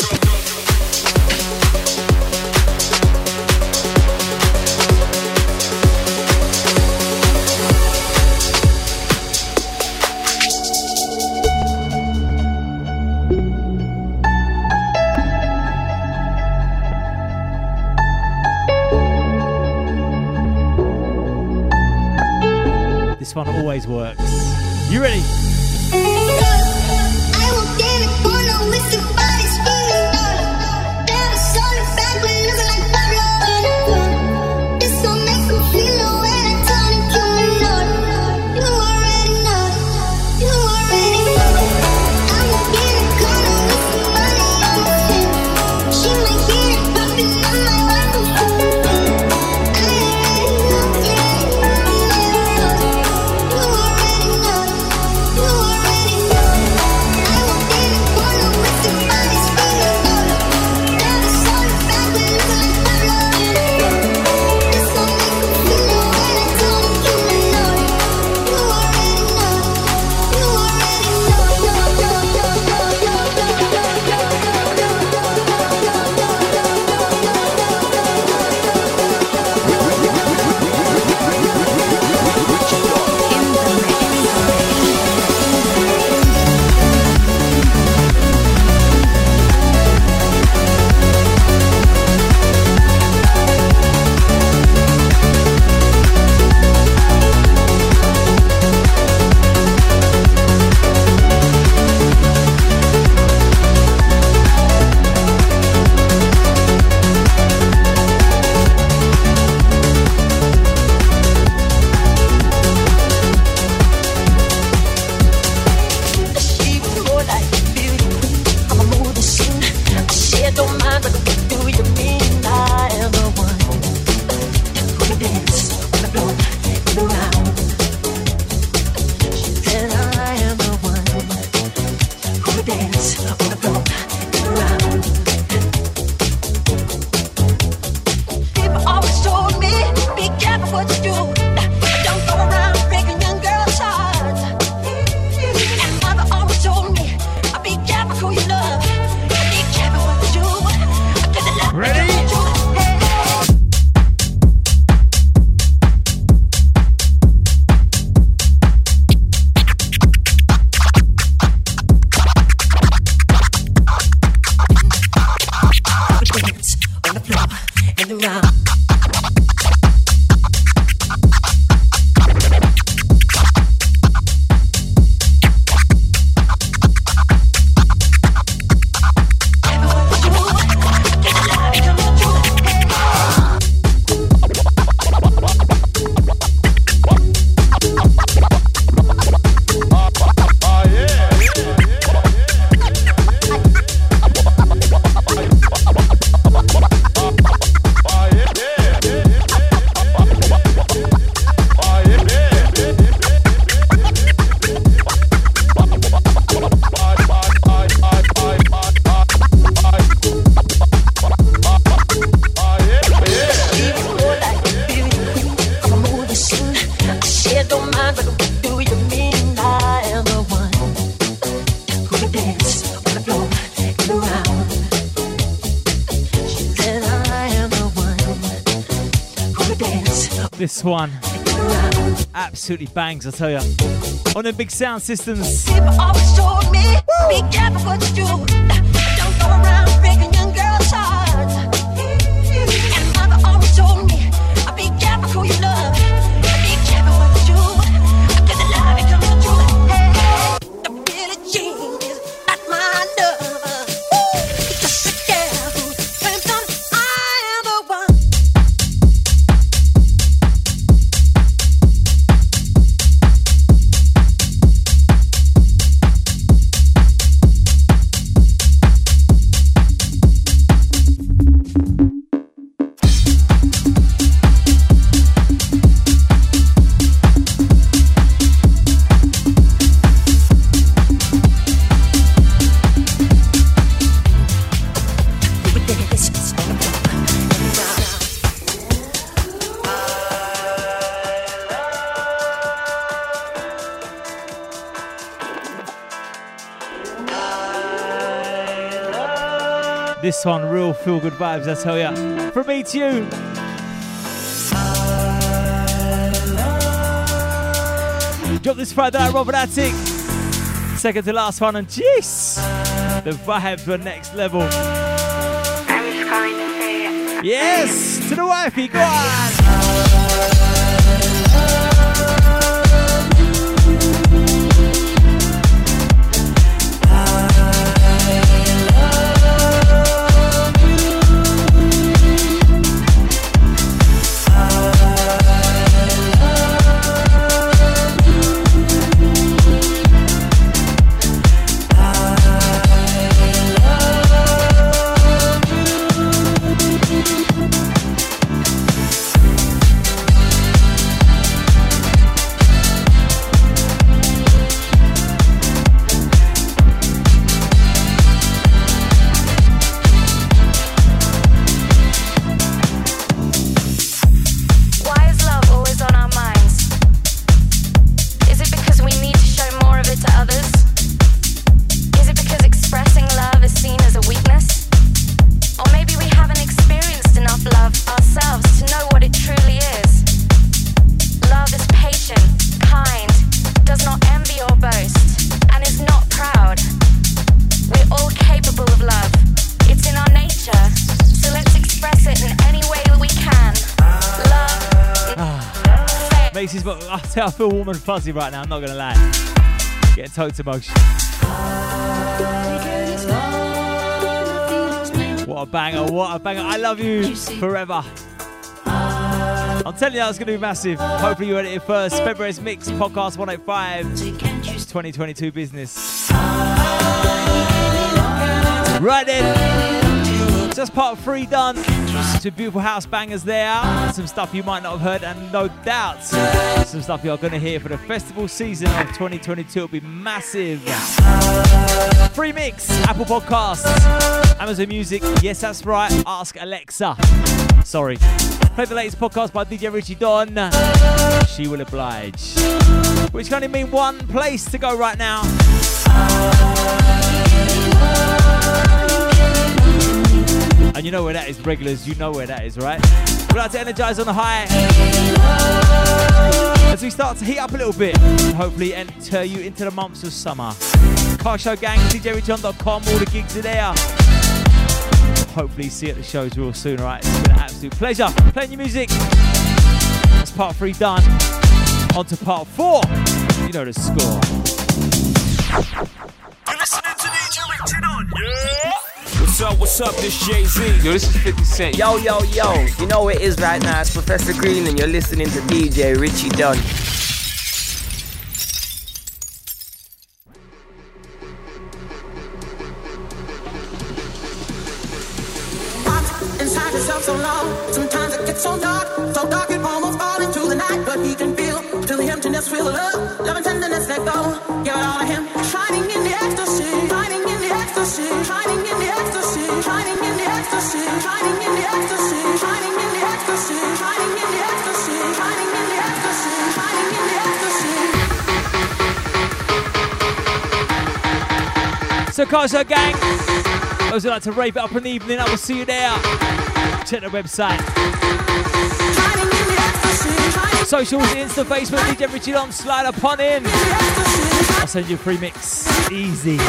Speaker 2: This one always works. You ready? This one absolutely bangs, I tell you. On the big sound systems.
Speaker 1: People always told me, be careful what you do. Don't go around breaking young girls' hearts. And mother always told me, be careful who you love. Be careful what you do. Cause the love it comes true. Hey, the Billie Jean.
Speaker 2: This one, real feel good vibes, I tell ya. From me to you. Drop this Friday night, Robert Attic. Second to last one, and jeez, the vibes were next level.
Speaker 7: I'm just calling to say
Speaker 2: yes, to the wifey, go on. I feel warm and fuzzy right now, I'm not gonna lie. Getting totes emotion. What a banger, what a banger. I love you forever. I'm telling you, it's gonna be massive. Hopefully you heard it first. February's Mix, Podcast 185. 2022 business. Right then. Just part 3 done. Some beautiful house bangers there. Some stuff you might not have heard, and no doubt some stuff you're going to hear for the festival season of 2022 will be massive. Free mix, Apple Podcasts, Amazon Music. Yes, that's right. Ask Alexa. Sorry. Play the latest podcast by DJ Richie Don. She will oblige. Which can only mean one place to go right now. And you know where that is, regulars. You know where that is, right? We'd like to energise on the high as we start to heat up a little bit and hopefully enter you into the months of summer. Car Show Gang, DJRichon.com, all the gigs are there. Hopefully see you at the shows real soon, right? It's been an absolute pleasure playing your music. That's part 3 done. On to part 4. You know the score.
Speaker 9: You're listening to DJ Richon, yeah?
Speaker 23: What's up, this Jay-Z.
Speaker 9: Yo, this is 50 Cent.
Speaker 23: Yo, you know what it is right now, it's Professor Green and you're listening to DJ Richie Dunn.
Speaker 12: Inside yourself so long, sometimes it gets so dark it almost falls into the night, but he can feel till the emptiness feel love and tenderness let go, give it all to him, shining in the ecstasy, shining in the ecstasy, shining in the ecstasy, shining in the ecstasy, shining in the ecstasy, shining in the ecstasy, shining in the ecstasy, shining in the ecstasy, shining in the ecstasy.
Speaker 2: So Car Show Gang, those who like to rave it up in the evening, I will see you there. Check the website. Socials, Insta, Facebook, DJ Richie Don, slide upon in. I'll send you a free mix. Easy.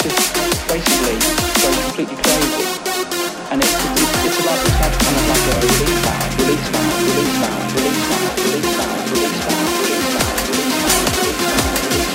Speaker 5: just basically go completely crazy. And it's like it's kind of like a release valve, release valve, release valve, release valve, release valve, release valve, release valve, release valve, release valve, release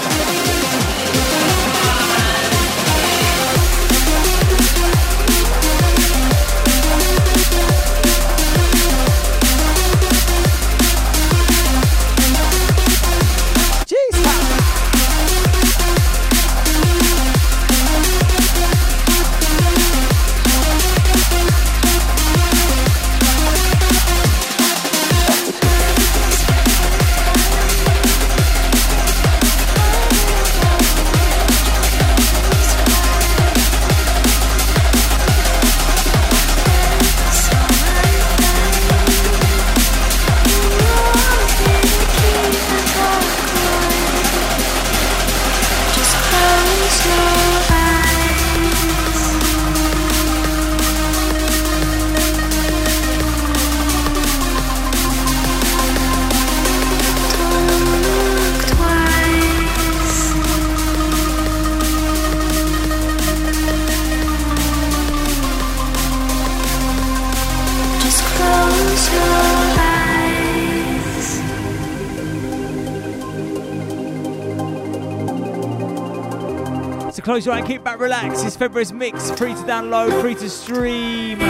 Speaker 2: Close your eye, keep back, relax. It's February's mix, free to download, free to stream.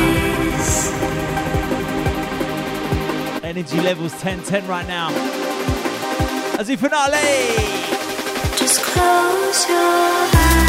Speaker 2: Energy levels 10-10 right now. As the finale.
Speaker 4: Just close your eyes.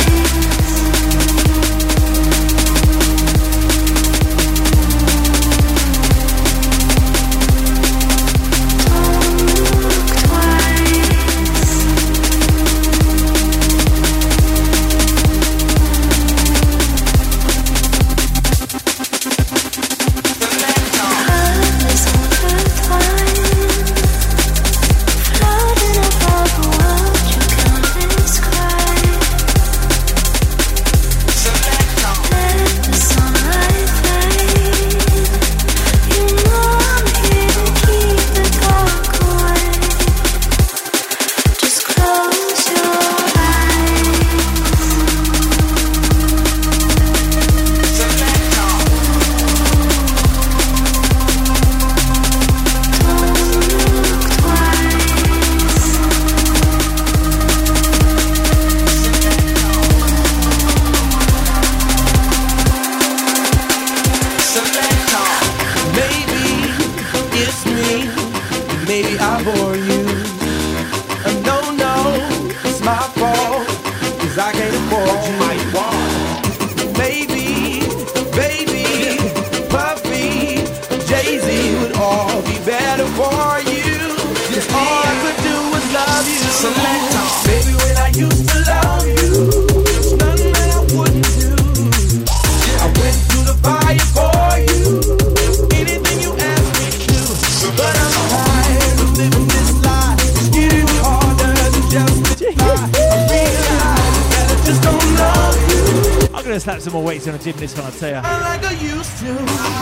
Speaker 2: Slap some more weights on the gym this one, I'll tell you.
Speaker 8: Like I used to.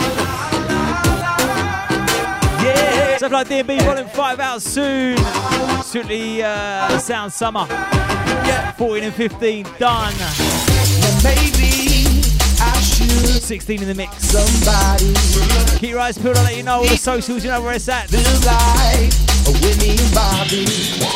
Speaker 2: Yeah. Stuff like D&B Volume 5 out soon. Strictly Sound Summer. 14 and 15 done.
Speaker 8: Maybe I should
Speaker 2: 16 in the mix.
Speaker 8: Somebody.
Speaker 2: Keep your eyes peeled, I'll let you know all the socials, you know where it's at.
Speaker 8: Feels like Whitney and Bobby.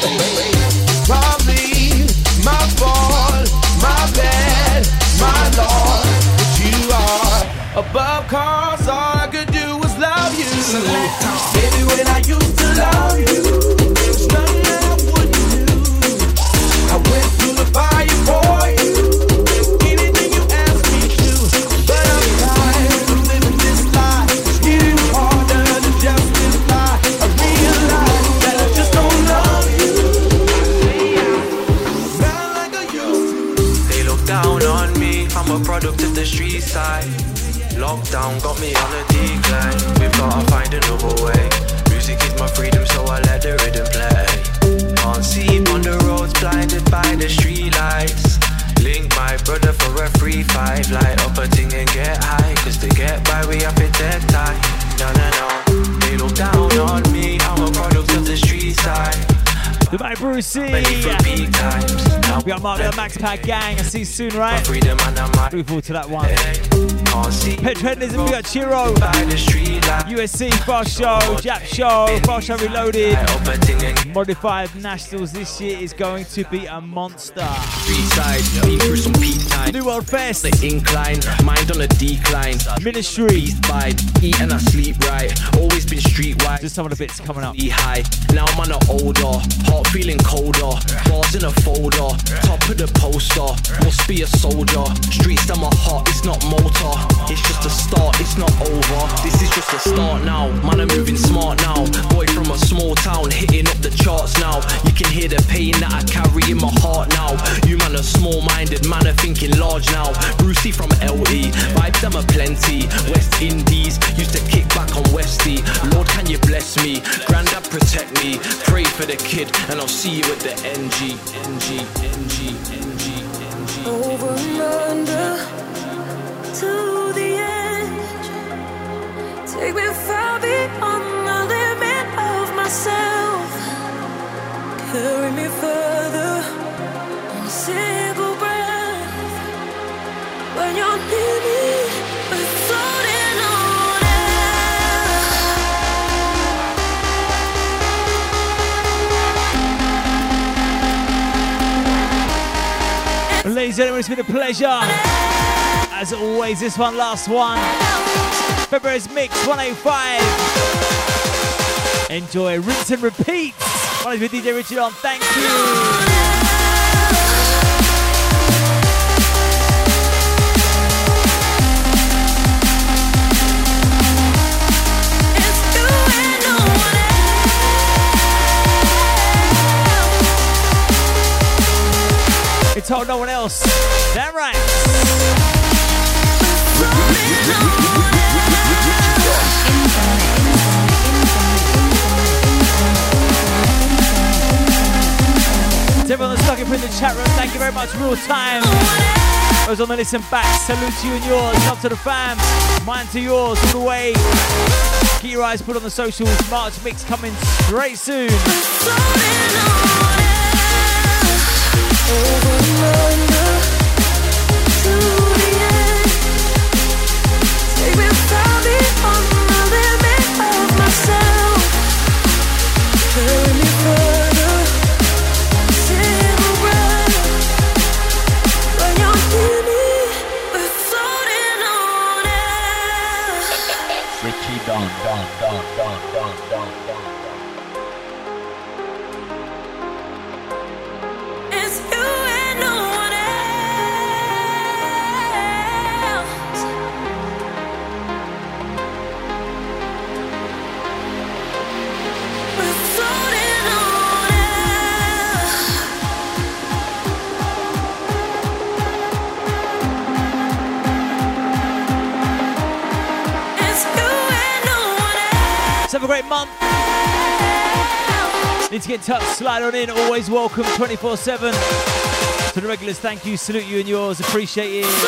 Speaker 8: Probably my fault, my bad. My Lord, but you are above cause all I could do was love you. Baby, when I used to love you, there's nothing that I wouldn't do. I went through the fire for you, anything you asked me to. But I'm tired of living this life. It's getting harder to justify. I realize that I just don't love you. Not like I used to.
Speaker 6: They look down on me. I'm a product of the street side. Lockdown got me on a decline. We've gotta find another way. Music is my freedom, so I let the rhythm play. Can't see on the roads, blinded by the street lights. Link my brother for a 3-5. Light up a thing and get high. Cause to get by we have to take time. No. They look down on me. I'm a product of the street side.
Speaker 2: Goodbye, Brucey.
Speaker 6: Ready for peak times.
Speaker 2: We got Mark, we got Max Pad Gang. I see you soon, right?
Speaker 6: Freedom and I'm
Speaker 2: Looking forward to that one. Petroheadism, we got Chiro, USC, Fast Show, Jap Show, Fast Show Reloaded. Modified Nationals this year is going to be a monster.
Speaker 11: Streetside, been through some peak time.
Speaker 2: New World Fest.
Speaker 11: The incline, mind on a decline.
Speaker 2: Ministry.
Speaker 11: Beast bide, eat and I sleep right. Always been streetwise.
Speaker 2: Just some of the bits coming up.
Speaker 11: High. Now I'm on an older, heart feeling colder. Bars in a folder, top of the poster. Must be a soldier. Streets that my heart, it's not motor. It's just a start, it's not over. This is just a start now. Man, I'm moving smart now. Boy from a small town, hitting up the charts now. You can hear the pain that I carry in my heart now. You man are small-minded, man are thinking large now. Brucey from LE, vibes them are plenty. West Indies, used to kick back on Westy. Lord, can you bless me? Grandad, protect me. Pray for the kid, and I'll see you at the NG.
Speaker 4: Over and under to the edge. Take me far beyond the limit of myself. Carry me further on a single breath. When you're near me, we're floating on
Speaker 2: air. Ladies and gentlemen, it's been a pleasure. As always, this one, last one. February's Mix 185. Enjoy, rinse and repeat. My name's DJ Richard on. Thank you. It's told no one else. Damn right. To everyone that's stuck in the chat room, thank you very much. Real time. Those on the listen back, salute to you and yours. Love to the fam. Mine to yours all the way. Keep your eyes put on the socials. March Mix coming straight soon.
Speaker 4: over and under to the end. Take me far beyond the limit of myself. Carry me further, single breath. When you're near me, we're floating on air.
Speaker 13: Richie Don.
Speaker 4: It's you and no one else. We're floating on air. It's you and no one else.
Speaker 2: Let's have a great month. Need to get in touch, slide on in, always welcome 24/7. To the regulars, thank you, salute you and yours, appreciate it.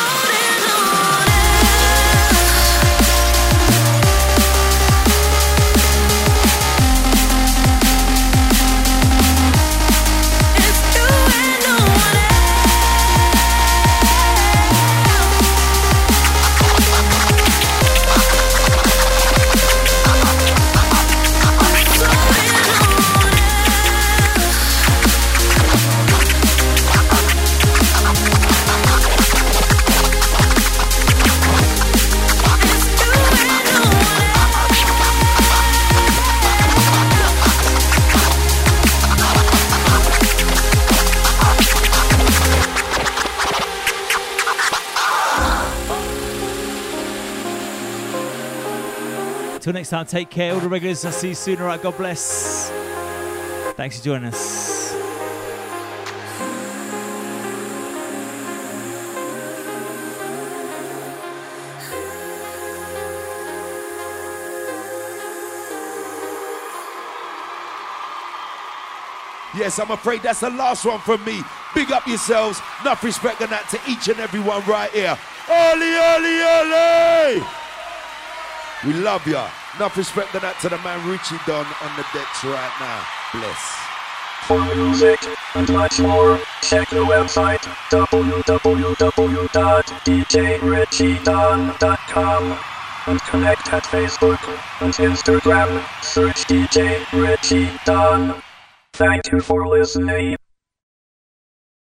Speaker 2: Till next time, take care. All the regulars, I'll see you soon. All right, God bless. Thanks for joining us.
Speaker 14: Yes, I'm afraid that's the last one from me. Big up yourselves. Enough respect and that to each and every one right here. Early, early, early! We love ya. Enough respect and that to the man Richie Don on the decks right now. Bless.
Speaker 16: For music and much more, check the website www.djrichiedon.com and connect at Facebook and Instagram. Search DJ Richie Don. Thank you for listening.